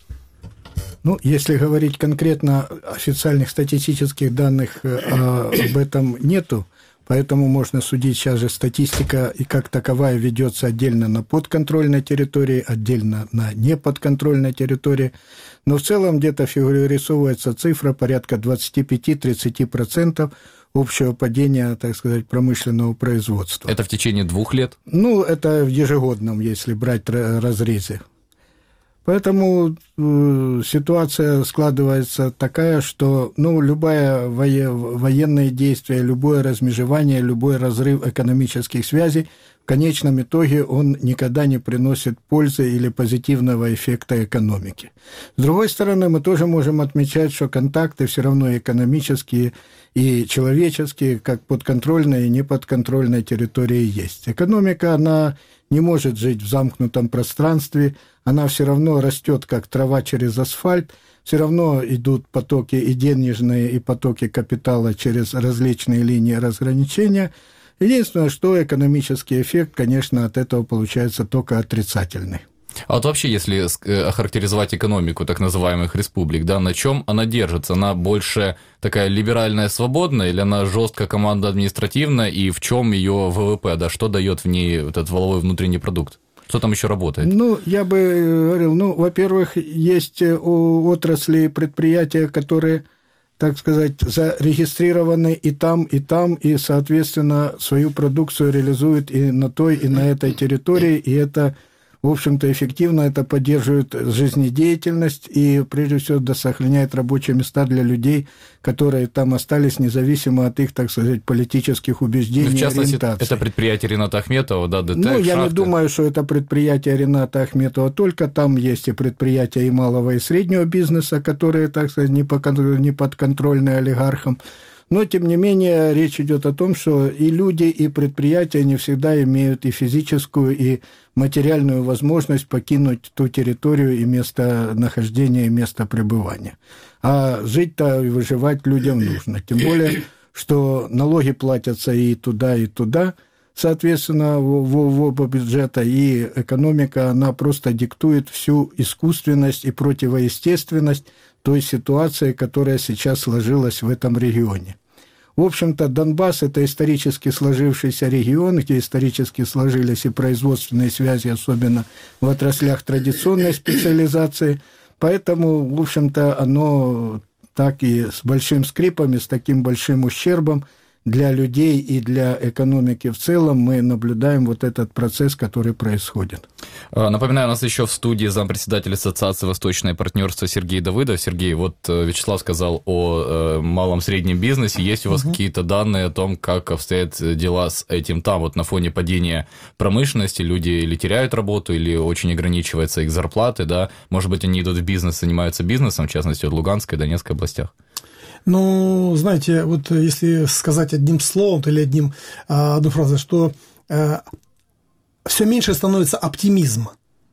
Ну, если говорить конкретно, официальных статистических данных э, об этом нету, поэтому можно судить, сейчас же статистика и как таковая ведется отдельно на подконтрольной территории, отдельно на неподконтрольной территории. Но в целом где-то фигурировывается цифра порядка двадцать пять - тридцать процентов общего падения, так сказать, промышленного производства. Это в течение двух лет? Ну, это в ежегодном, если брать разрезы. Поэтому э, ситуация складывается такая, что ну, любое вое, военное действие, любое размежевание, любой разрыв экономических связей, в конечном итоге он никогда не приносит пользы или позитивного эффекта экономике. С другой стороны, мы тоже можем отмечать, что контакты все равно экономические и человеческие, как подконтрольной и неподконтрольной территории есть. Экономика, она не может жить в замкнутом пространстве, она все равно растет, как трава через асфальт, все равно идут потоки и денежные, и потоки капитала через различные линии разграничения. Единственное, что экономический эффект, конечно, от этого получается только отрицательный. А вот вообще, если охарактеризовать экономику так называемых республик, да, на чем она держится? Она больше такая либеральная, свободная, или она жестко командно-административная, и в чем ее ВВП, да, что дает в ней этот валовой внутренний продукт? Что там еще работает? Ну, я бы говорил, ну, во-первых, есть отрасли предприятия, которые, так сказать, зарегистрированы и там, и там, и, соответственно, свою продукцию реализуют и на той, и на этой территории, и это в общем-то, эффективно это поддерживает жизнедеятельность и, прежде всего, сохраняет рабочие места для людей, которые там остались, независимо от их, так сказать, политических убеждений и ориентаций. В частности, это предприятие Рената Ахметова, да, ДТЭК, Ну, я шахты. не думаю, что это предприятие Рената Ахметова только, там есть и предприятия и малого, и среднего бизнеса, которые, так сказать, не подконтрольны олигархам. Но, тем не менее, речь идет о том, что и люди, и предприятия не всегда имеют и физическую, и материальную возможность покинуть ту территорию и место нахождения, и место пребывания. А жить-то и выживать людям нужно. Тем более, что налоги платятся и туда, и туда, соответственно, в, в, в оба бюджета, и экономика, она просто диктует всю искусственность и противоестественность той ситуации, которая сейчас сложилась в этом регионе. В общем-то, Донбасс – это исторически сложившийся регион, где исторически сложились и производственные связи, особенно в отраслях традиционной специализации. Поэтому, в общем-то, оно так и с большим скрипом, и с таким большим ущербом для людей и для экономики в целом мы наблюдаем вот этот процесс, который происходит. Напоминаю, у нас еще в студии зампредседателя Ассоциации «Восточное партнерство» Сергей Давыдов. Сергей, вот Вячеслав сказал о малом-среднем бизнесе. Есть у вас угу. какие-то данные о том, как обстоят дела с этим там? Вот на фоне падения промышленности люди или теряют работу, или очень ограничиваются их зарплаты, да? Может быть, они идут в бизнес, занимаются бизнесом, в частности, в Луганской и Донецкой областях? Ну, знаете, вот если сказать одним словом или одним, одной фразой, что э, все меньше становится оптимизма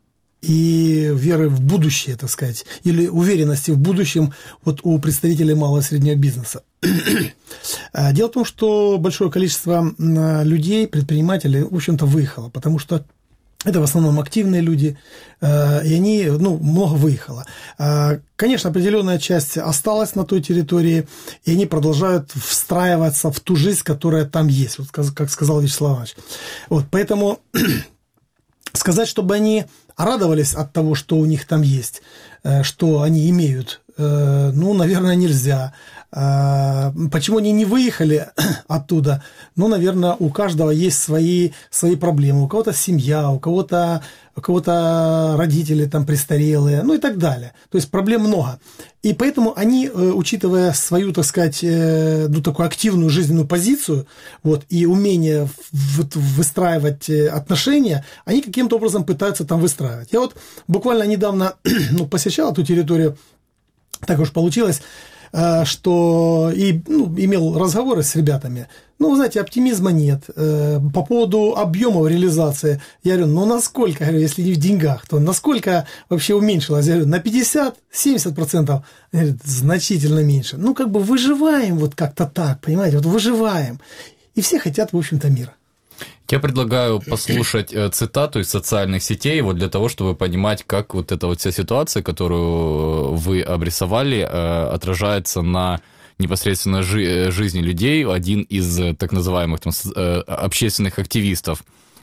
и веры в будущее, так сказать, или уверенности в будущем вот у представителей малого и среднего бизнеса. Дело в том, что большое количество людей, предпринимателей, в общем-то, выехало, потому что это в основном активные люди, и они, ну, много выехало. Конечно, определенная часть осталась на той территории, и они продолжают встраиваться в ту жизнь, которая там есть, вот как сказал Вячеслав Иванович. Вот, поэтому сказать, чтобы они радовались от того, что у них там есть, что они имеют, ну, наверное, нельзя. Почему они не выехали оттуда? Ну, наверное, у каждого есть свои, свои проблемы. У кого-то семья, у кого-то, у кого-то родители там престарелые, ну и так далее. То есть проблем много. И поэтому они, учитывая свою, так сказать, ну, такую активную жизненную позицию, вот, и умение выстраивать отношения, они каким-то образом пытаются там выстраивать. Я вот буквально недавно ну, посещал эту территорию, так уж получилось, что и ну, имел разговоры с ребятами. Ну, вы знаете, оптимизма нет. По поводу объемов реализации, я говорю, ну, насколько, я говорю, если не в деньгах, то насколько вообще уменьшилось? Я говорю, на пятьдесят-семьдесят процентов, говорю, значительно меньше. Ну, как бы выживаем вот как-то так, понимаете, вот выживаем. И все хотят, в общем-то, мира. Я предлагаю послушать цитату из социальных сетей, вот для того, чтобы понимать, как вот эта вот вся ситуация, которую вы обрисовали, отражается на непосредственно жи- жизни людей. Один из так называемых там, общественных активистов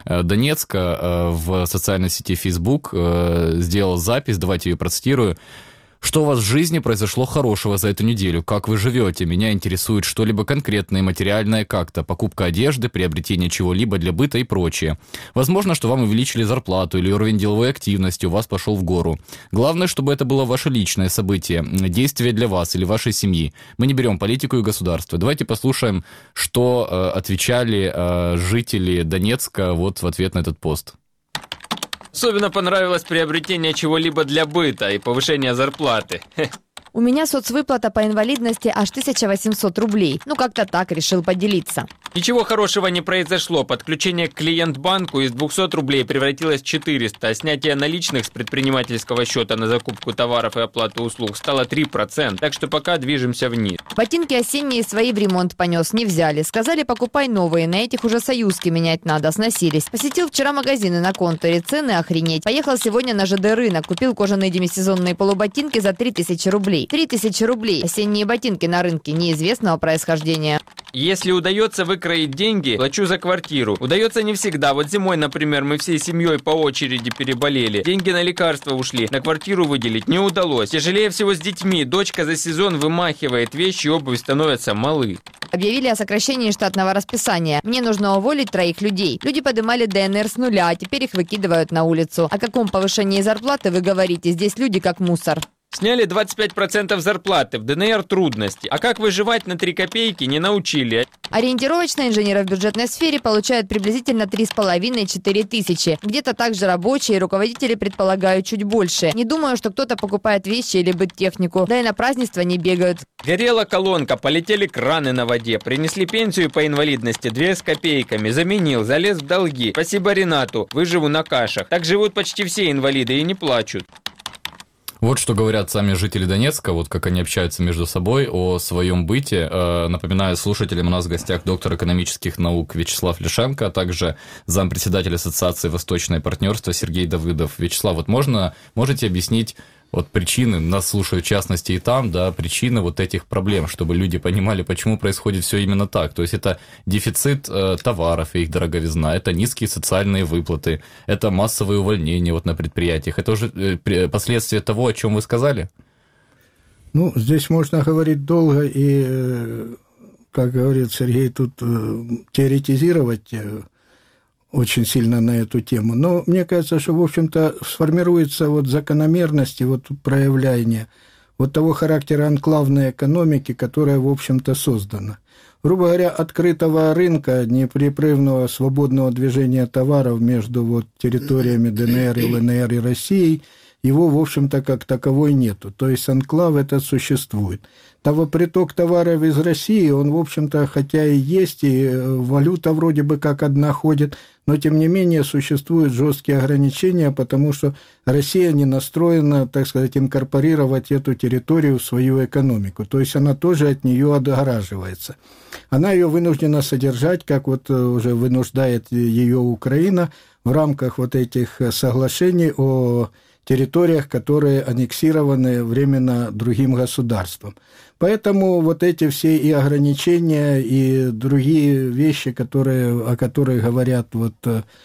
Донецка в социальной сети Facebook сделал запись, давайте ее процитирую. Что у вас в жизни произошло хорошего за эту неделю? Как вы живете? Меня интересует что-либо конкретное, материальное как-то. Покупка одежды, приобретение чего-либо для быта и прочее. Возможно, что вам увеличили зарплату или уровень деловой активности у вас пошел в гору. Главное, чтобы это было ваше личное событие, действие для вас или вашей семьи. Мы не берем политику и государство. Давайте послушаем, что э, отвечали э, жители Донецка вот в ответ на этот пост. Особенно понравилось приобретение чего-либо для быта и повышение зарплаты. У меня соцвыплата по инвалидности аж тысяча восемьсот рублей. Ну, как-то так решил поделиться. Ничего хорошего не произошло. Подключение к клиент-банку из двухсот рублей превратилось в четыреста, а снятие наличных с предпринимательского счета на закупку товаров и оплату услуг стало три процента. Так что пока движемся вниз. Ботинки осенние свои в ремонт понес, не взяли. Сказали, покупай новые, на этих уже союзки менять надо, сносились. Посетил вчера магазины на контуре, цены охренеть. Поехал сегодня на ЖД рынок, купил кожаные демисезонные полуботинки за три тысячи рублей. три тысячи рублей. Осенние ботинки на рынке неизвестного происхождения. Если удается выкроить деньги, плачу за квартиру. Удается не всегда. Вот зимой, например, мы всей семьей по очереди переболели. Деньги на лекарства ушли. На квартиру выделить не удалось. Тяжелее всего с детьми. Дочка за сезон вымахивает. Вещи и обувь становятся малы. Объявили о сокращении штатного расписания. Мне нужно уволить троих людей. Люди поднимали ДНР с нуля, а теперь их выкидывают на улицу. О каком повышении зарплаты вы говорите? Здесь люди как мусор. Сняли двадцать пять процентов зарплаты, в ДНР трудности. А как выживать на три копейки, не научили. Ориентировочно инженеры в бюджетной сфере получают приблизительно три с половиной - четыре тысячи. Где-то также рабочие и руководители предполагают чуть больше. Не думаю, что кто-то покупает вещи или быттехнику. Да и на празднества не бегают. Горела колонка, полетели краны на воде. Принесли пенсию по инвалидности, две с копейками. Заменил, залез в долги. Спасибо Ренату, выживу на кашах. Так живут почти все инвалиды и не плачут. Вот что говорят сами жители Донецка, вот как они общаются между собой о своем быте. Напоминаю слушателям, у нас в гостях доктор экономических наук Вячеслав Лишенко, а также зампредседатель Ассоциации «Восточное партнерство» Сергей Давыдов. Вячеслав, вот можно, можете объяснить вот причины, нас слушают в частности и там, да, причины вот этих проблем, чтобы люди понимали, почему происходит все именно так. То есть это дефицит э, товаров и их дороговизна, это низкие социальные выплаты, это массовые увольнения вот на предприятиях. Это уже э, последствия того, о чем вы сказали? Ну, здесь можно говорить долго и, э, как говорит Сергей, тут э, теоретизировать э, очень сильно на эту тему. Но мне кажется, что, в общем-то, сформируется вот закономерности, вот проявления вот того характера анклавной экономики, которая, в общем-то, создана. Грубо говоря, открытого рынка, непрерывного свободного движения товаров между вот территориями ДНР, ЛНР и Россией, его, в общем-то, как таковой нету. То есть анклав этот существует. Того приток товаров из России, он, в общем-то, хотя и есть, и валюта вроде бы как одна ходит, но, тем не менее, существуют жесткие ограничения, потому что Россия не настроена, так сказать, инкорпорировать эту территорию в свою экономику. То есть она тоже от нее отгораживается. Она ее вынуждена содержать, как вот уже вынуждает ее Украина, в рамках вот этих соглашений о территориях, которые аннексированы временно другим государством. Поэтому вот эти все и ограничения, и другие вещи, которые, о которых говорят вот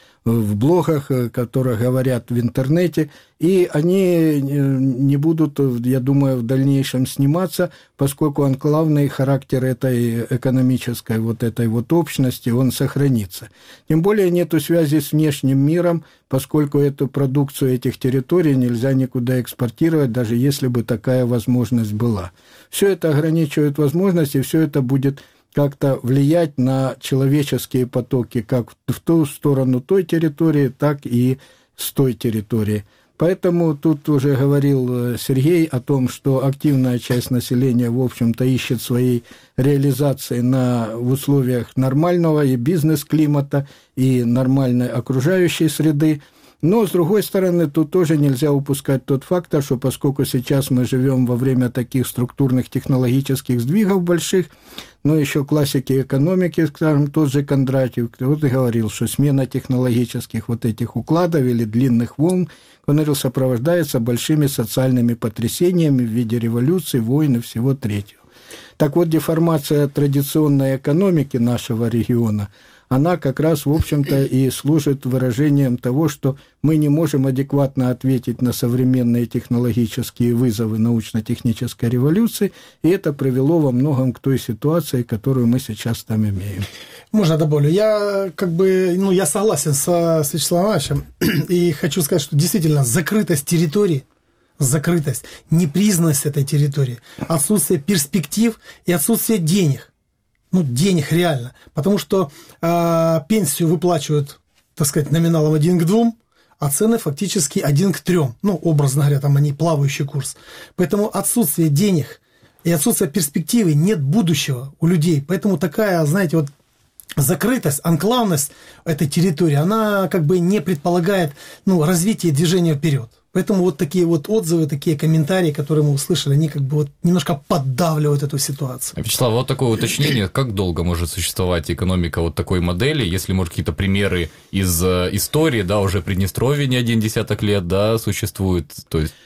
в блогах, о которых говорят в интернете, и они не будут, я думаю, в дальнейшем сниматься, поскольку анклавный характер этой экономической вот этой вот общности, он сохранится. Тем более нету связи с внешним миром, поскольку эту продукцию этих территорий нельзя никуда экспортировать, даже если бы такая возможность была. Все это ограничивает возможности, все это будет как-то влиять на человеческие потоки как в ту сторону той территории, так и с той территории. Поэтому тут уже говорил Сергей о том, что активная часть населения, в общем-то, ищет своей реализации на, в условиях нормального и бизнес-климата, и нормальной окружающей среды. Но, с другой стороны, тут тоже нельзя упускать тот фактор, что поскольку сейчас мы живем во время таких структурных технологических сдвигов больших, но еще классики экономики, скажем, тот же Кондратьев, вот и говорил, что смена технологических вот этих укладов или длинных волн, он говорил, сопровождается большими социальными потрясениями в виде революции, войн и всего третьего. Так вот, деформация традиционной экономики нашего региона, она как раз, в общем-то, и служит выражением того, что мы не можем адекватно ответить на современные технологические вызовы научно-технической революции, и это привело во многом к той ситуации, которую мы сейчас там имеем. Можно добавлю? Я как бы, ну, я согласен с, с Вячеславом Ивановичем, и хочу сказать, что действительно закрытость территории, закрытость, непризнанность этой территории, отсутствие перспектив и отсутствие денег. Ну, денег реально. Потому что э, пенсию выплачивают, так сказать, номиналом один к двум, а цены фактически один к трем. Ну, образно говоря, там они плавающий курс. Поэтому отсутствие денег и отсутствие перспективы, нет будущего у людей. Поэтому такая, знаете, вот закрытость, анклавность этой территории, она как бы не предполагает, ну, развитие движения вперед. Поэтому вот такие вот отзывы, такие комментарии, которые мы услышали, они как бы вот немножко поддавливают эту ситуацию. Вячеслав, вот такое уточнение, как долго может существовать экономика вот такой модели, если, может, какие-то примеры из истории, да, уже Приднестровье не один десяток лет, да, существует, то есть...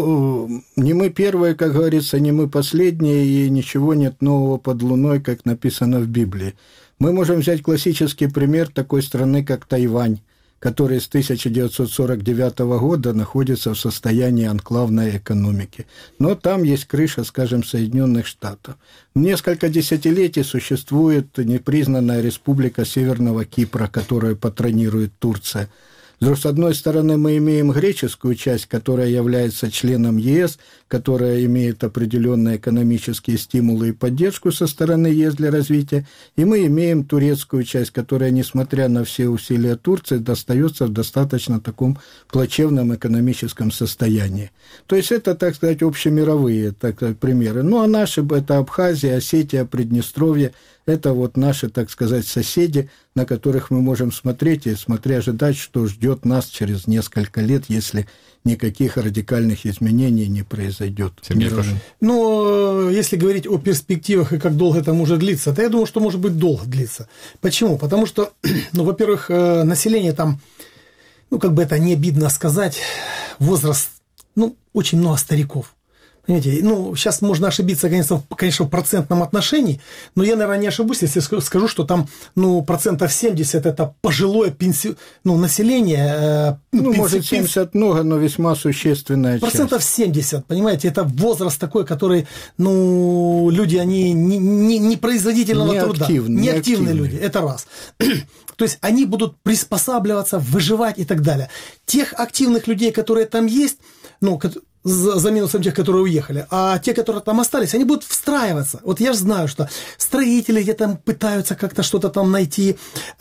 Ну, не мы первые, как говорится, не мы последние, и ничего нет нового под луной, как написано в Библии. Мы можем взять классический пример такой страны, как Тайвань, который с тысяча девятьсот сорок девятого года находится в состоянии анклавной экономики. Но там есть крыша, скажем, Соединенных Штатов. Несколько десятилетий существует непризнанная республика Северного Кипра, которую патронирует Турция. С одной стороны, мы имеем греческую часть, которая является членом ЕС, которая имеет определенные экономические стимулы и поддержку со стороны ЕС для развития, и мы имеем турецкую часть, которая, несмотря на все усилия Турции, достается в достаточно таком плачевном экономическом состоянии. То есть это, так сказать, общемировые так сказать, примеры. Ну, а наши, это Абхазия, Осетия, Приднестровье, это вот наши, так сказать, соседи, на которых мы можем смотреть и смотря ожидать, что ждет нас через несколько лет, если никаких радикальных изменений не произойдет. Сергей Кошин. Ну, если говорить о перспективах и как долго это может длиться, то я думаю, что может быть долго длиться. Почему? Потому что, ну, во-первых, население там, ну, как бы это не обидно сказать, возраст, ну, очень много стариков. Понимаете, ну, сейчас можно ошибиться, конечно, конечно, в процентном отношении, но я, наверное, не ошибусь, если скажу, что там, ну, процентов семьдесят это пожилое пенси... ну, население. Ну, ну пенси... может, семьдесят много, но весьма существенная часть. Процентов семьдесят, понимаете, это возраст такой, который, ну, люди, они не, не, не производительного не труда, активны, не активные активны. люди, это раз. То есть они будут приспосабливаться, выживать и так далее. Тех активных людей, которые там есть, ну, за минусом тех, которые уехали, а те, которые там остались, они будут встраиваться. Вот я же знаю, что строители где-то пытаются как-то что-то там найти,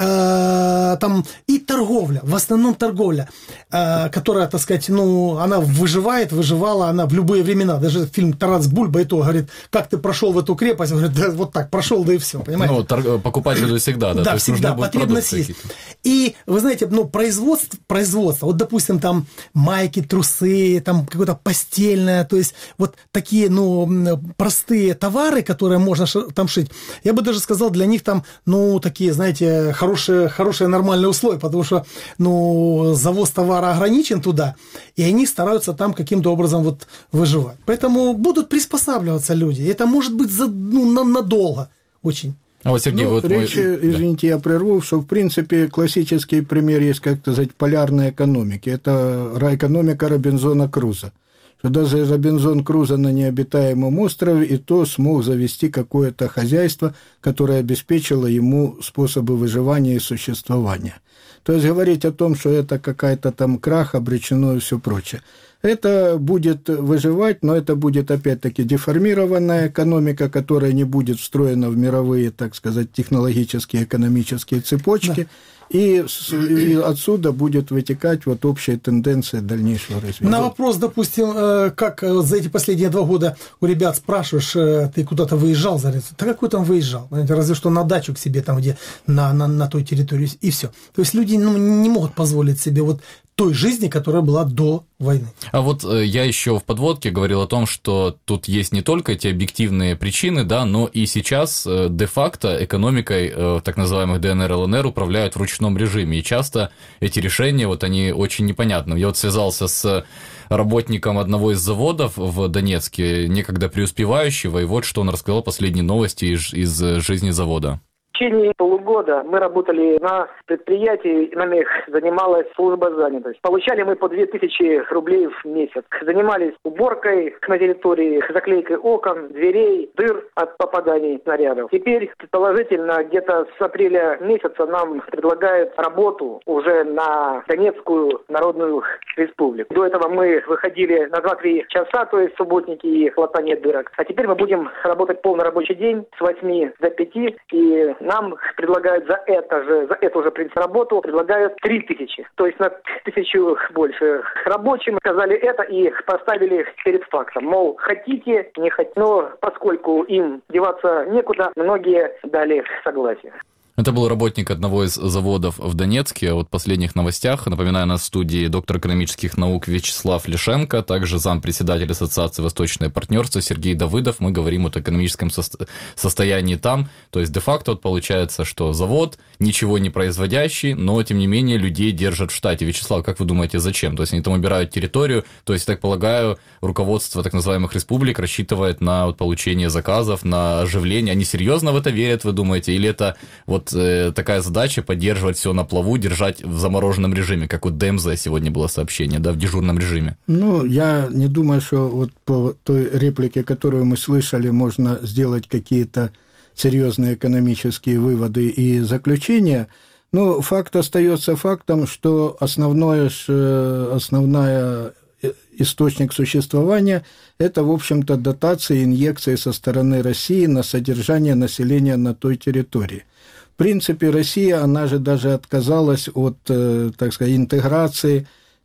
э, там и торговля, в основном торговля, э, которая, так сказать, ну, она выживает, выживала, она в любые времена. Даже фильм «Тарас Бульба» и то говорит, как ты прошел в эту крепость, говорит, да, вот так прошел, да и все, понимаете? Ну, тор- покупать буду всегда, да? Да, то всегда, потребность есть. И, вы знаете, ну, производство, производство, вот, допустим, там майки, трусы, там какое-то постельное, то есть вот такие, ну, простые товары, которые можно там шить, я бы даже сказал, для них там, ну, такие, знаете, хорошие, хорошие нормальные условия, потому что, ну, завоз товара ограничен туда, и они стараются там каким-то образом вот выживать. Поэтому будут приспосабливаться люди, и это может быть за, ну, надолго очень. А вот, Сергей, ну, вот речь, мой... извините, я прерву, что, в принципе, классический пример есть, как сказать, полярной экономики. Это экономика Робинзона Круза. Что даже Робинзон Крузо на необитаемом острове и то смог завести какое-то хозяйство, которое обеспечило ему способы выживания и существования. То есть говорить о том, что это какая-то там крах, обречено и все прочее. Это будет выживать, но это будет, опять-таки, деформированная экономика, которая не будет встроена в мировые, так сказать, технологические, экономические цепочки. Да. И, и отсюда будет вытекать вот общая тенденция дальнейшего развития. На вопрос, допустим, как за эти последние два года у ребят спрашиваешь, ты куда-то выезжал за границу? Да какой там выезжал? Разве что на дачу к себе, там где на, на, на той территории, и все. То есть люди, ну, не могут позволить себе вот той жизни, которая была до войны. А вот э, я еще в подводке говорил о том, что тут есть не только эти объективные причины, да, но и сейчас э, де-факто экономикой э, так называемых ДНР, ЛНР управляют в ручном режиме, и часто эти решения, вот они очень непонятны. Я вот связался с работником одного из заводов в Донецке, некогда преуспевающего, и вот что он рассказал последние новости из, из жизни завода. В течение полугода мы работали на предприятии, нами занималась служба занятости. Получали мы по две тысячи рублей в месяц. Занимались уборкой на территории, заклейкой окон, дверей, дыр от попаданий снарядов. Теперь, предположительно, где-то с апреля месяца нам предлагают работу уже на Донецкую Народную Республику. До этого мы выходили на два-три часа, то есть субботники и хватание дырок. А теперь мы будем работать полный рабочий день с восьми до пяти, и нам предлагают за это же, за эту же, в принципе, работу предлагают три тысячи, то есть на тысячу больше. Рабочим сказали это и поставили перед фактом, мол, хотите, не хотите, но поскольку им деваться некуда, многие дали согласие. Это был работник одного из заводов в Донецке. Вот в последних новостях, напоминаю, на студии доктор экономических наук Вячеслав Лишенко, также зампредседатель Ассоциации «Восточное партнерство» Сергей Давыдов. Мы говорим вот о экономическом со- состоянии там. То есть, де-факто вот получается, что завод, ничего не производящий, но, тем не менее, людей держат в штате. Вячеслав, как вы думаете, зачем? То есть, они там убирают территорию, то есть, так полагаю, руководство так называемых республик рассчитывает на вот получение заказов, на оживление. Они серьезно в это верят, вы думаете? Или это вот вот э, такая задача поддерживать все на плаву, держать в замороженном режиме, как вот ДМЗ сегодня было сообщение, да, в дежурном режиме? Ну, я не думаю, что вот по той реплике, которую мы слышали, можно сделать какие-то серьезные экономические выводы и заключения. Но факт остается фактом, что основное, основная источник существования – это, в общем-то, дотации, инъекции со стороны России на содержание населения на той территории. В принципе, Россия, она же даже отказалась от, так сказать, интеграции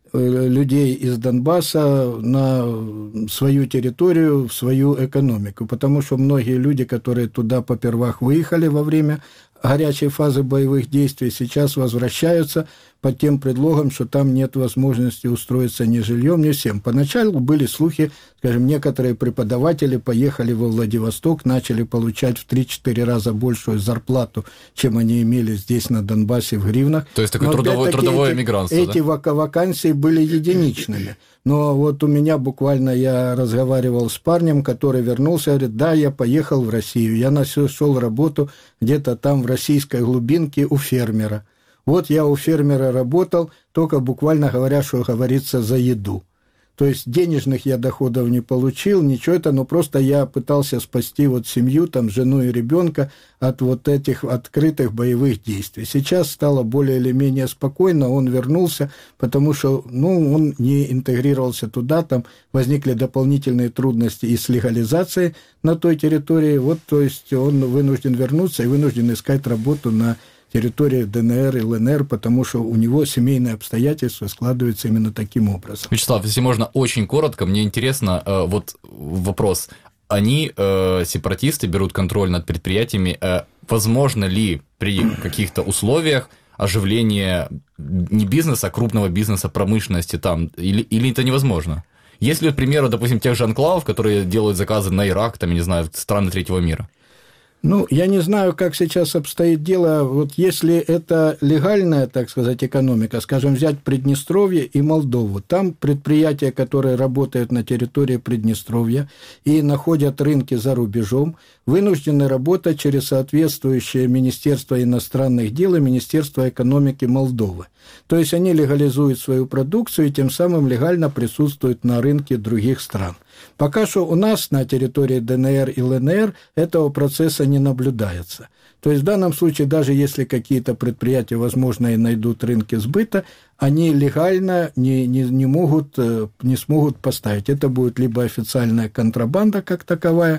людей из Донбасса на свою территорию, в свою экономику, потому что многие люди, которые туда попервах выехали во время горячей фазы боевых действий, сейчас возвращаются под тем предлогом, что там нет возможности устроиться ни жильем, ни всем. Поначалу были слухи, скажем, некоторые преподаватели поехали во Владивосток, начали получать в три-четыре раза большую зарплату, чем они имели здесь на Донбассе в гривнах. То есть такое трудовое, трудовое эти, мигрантство, эти да? вакансии были единичными. Но вот у меня буквально, я разговаривал с парнем, который вернулся, говорит, да, я поехал в Россию, я нашел работу где-то там в российской глубинке у фермера. Вот я у фермера работал, только буквально говоря, что говорится, за еду. То есть денежных я доходов не получил, ничего это, но просто я пытался спасти вот семью, там, жену и ребенка от вот этих открытых боевых действий. Сейчас стало более или менее спокойно, он вернулся, потому что, ну, он не интегрировался туда, там возникли дополнительные трудности и с легализацией на той территории, вот, то есть он вынужден вернуться и вынужден искать работу на территории ДНР и ЛНР, потому что у него семейные обстоятельства складываются именно таким образом. Вячеслав, если можно, очень коротко, мне интересно, э, вот вопрос. Они, э, сепаратисты, берут контроль над предприятиями. Э, возможно ли при каких-то условиях оживление не бизнеса, а крупного бизнеса, промышленности там, или, или это невозможно? Есть ли, к примеру, допустим, тех же анклавов, которые делают заказы на Ирак, там, я не знаю, страны третьего мира? Ну, я не знаю, как сейчас обстоит дело. Вот если это легальная, так сказать, экономика, скажем, взять Приднестровье и Молдову, там предприятия, которые работают на территории Приднестровья и находят рынки за рубежом, вынуждены работать через соответствующее Министерство иностранных дел и Министерство экономики Молдовы. То есть они легализуют свою продукцию и тем самым легально присутствуют на рынке других стран. Пока что у нас на территории ДНР и ЛНР этого процесса не наблюдается. То есть в данном случае, даже если какие-то предприятия, возможно, и найдут рынки сбыта, они легально не, не, не, могут, не смогут поставить. Это будет либо официальная контрабанда как таковая,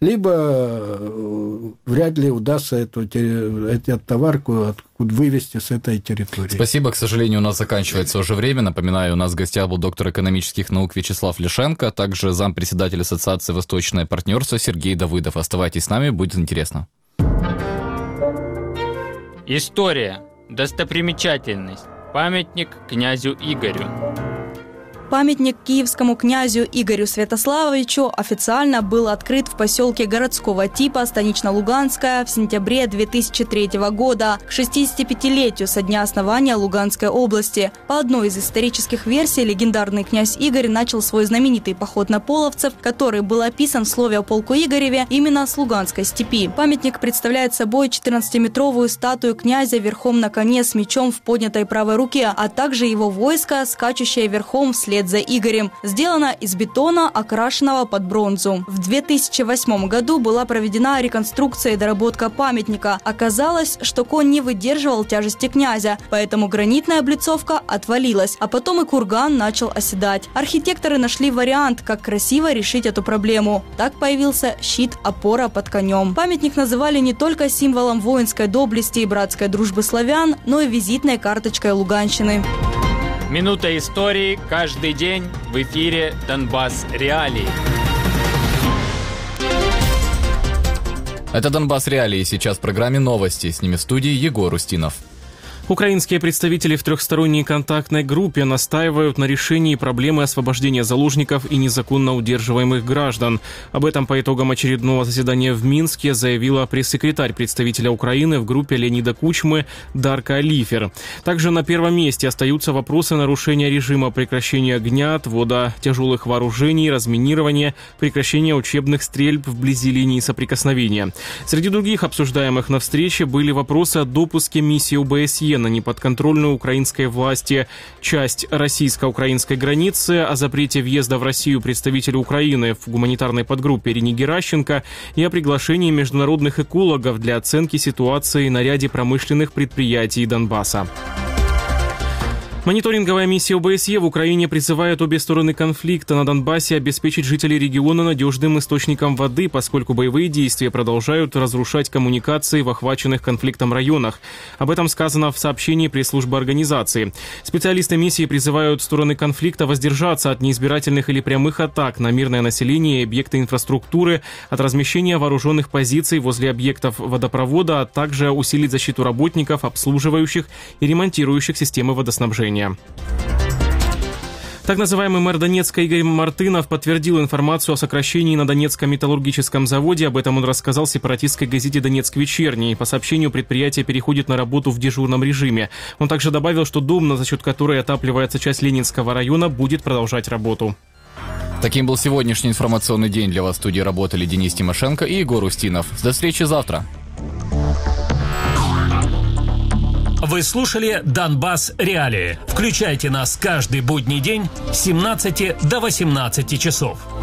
либо вряд ли удастся эту, этот товар вывести с этой территории. Спасибо. К сожалению, у нас заканчивается уже время. Напоминаю, у нас в гостях был доктор экономических наук Вячеслав Лишенко, также зампредседатель Ассоциации «Восточное партнерство» Сергей Давыдов. Оставайтесь с нами, будет интересно. История. Достопримечательность. Памятник князю Игорю. Памятник киевскому князю Игорю Святославовичу официально был открыт в поселке городского типа Станично-Луганская в сентябре две тысячи третьего года, к шестидесятипятилетию со дня основания Луганской области. По одной из исторических версий, легендарный князь Игорь начал свой знаменитый поход на половцев, который был описан в слове о полку Игореве именно с Луганской степи. Памятник представляет собой четырнадцатиметровую статую князя верхом на коне с мечом в поднятой правой руке, а также его войско, скачущее верхом вслед за Игорем. Сделано из бетона, окрашенного под бронзу. В две тысячи восьмом году была проведена реконструкция и доработка памятника. Оказалось, что конь не выдерживал тяжести князя, поэтому гранитная облицовка отвалилась, а потом и курган начал оседать. Архитекторы нашли вариант, как красиво решить эту проблему. Так появился щит-опора под конем. Памятник называли не только символом воинской доблести и братской дружбы славян, но и визитной карточкой Луганщины. Минута истории каждый день в эфире «Донбасс Реалии». Это «Донбасс Реалии». Сейчас в программе новости. С ними в студии Егор Устинов. Украинские представители в трехсторонней контактной группе настаивают на решении проблемы освобождения заложников и незаконно удерживаемых граждан. Об этом по итогам очередного заседания в Минске заявила пресс-секретарь представителя Украины в группе Леонида Кучмы Дарка Алифер. Также на первом месте остаются вопросы нарушения режима прекращения огня, отвода тяжелых вооружений, разминирования, прекращения учебных стрельб вблизи линии соприкосновения. Среди других обсуждаемых на встрече были вопросы о допуске миссии ОБСЕ на неподконтрольную украинской власти часть российско-украинской границы, о запрете въезда в Россию представителя Украины в гуманитарной подгруппе Ирине Геращенко и о приглашении международных экологов для оценки ситуации на ряде промышленных предприятий Донбасса. Мониторинговая миссия ОБСЕ в Украине призывает обе стороны конфликта на Донбассе обеспечить жителей региона надежным источником воды, поскольку боевые действия продолжают разрушать коммуникации в охваченных конфликтом районах. Об этом сказано в сообщении пресс-службы организации. Специалисты миссии призывают стороны конфликта воздержаться от неизбирательных или прямых атак на мирное население и объекты инфраструктуры, от размещения вооруженных позиций возле объектов водопровода, а также усилить защиту работников, обслуживающих и ремонтирующих системы водоснабжения. Так называемый мэр Донецка Игорь Мартынов подтвердил информацию о сокращении на Донецком металлургическом заводе. Об этом он рассказал сепаратистской газете «Донецк вечерний». По сообщению, предприятие переходит на работу в дежурном режиме. Он также добавил, что дом, за счет которой отапливается часть Ленинского района, будет продолжать работу. Таким был сегодняшний информационный день. Для вас в студии работали Денис Тимошенко и Егор Устинов. До встречи завтра. Вы слушали «Донбасс. Реалии». Включайте нас каждый будний день с семнадцати до восемнадцати часов.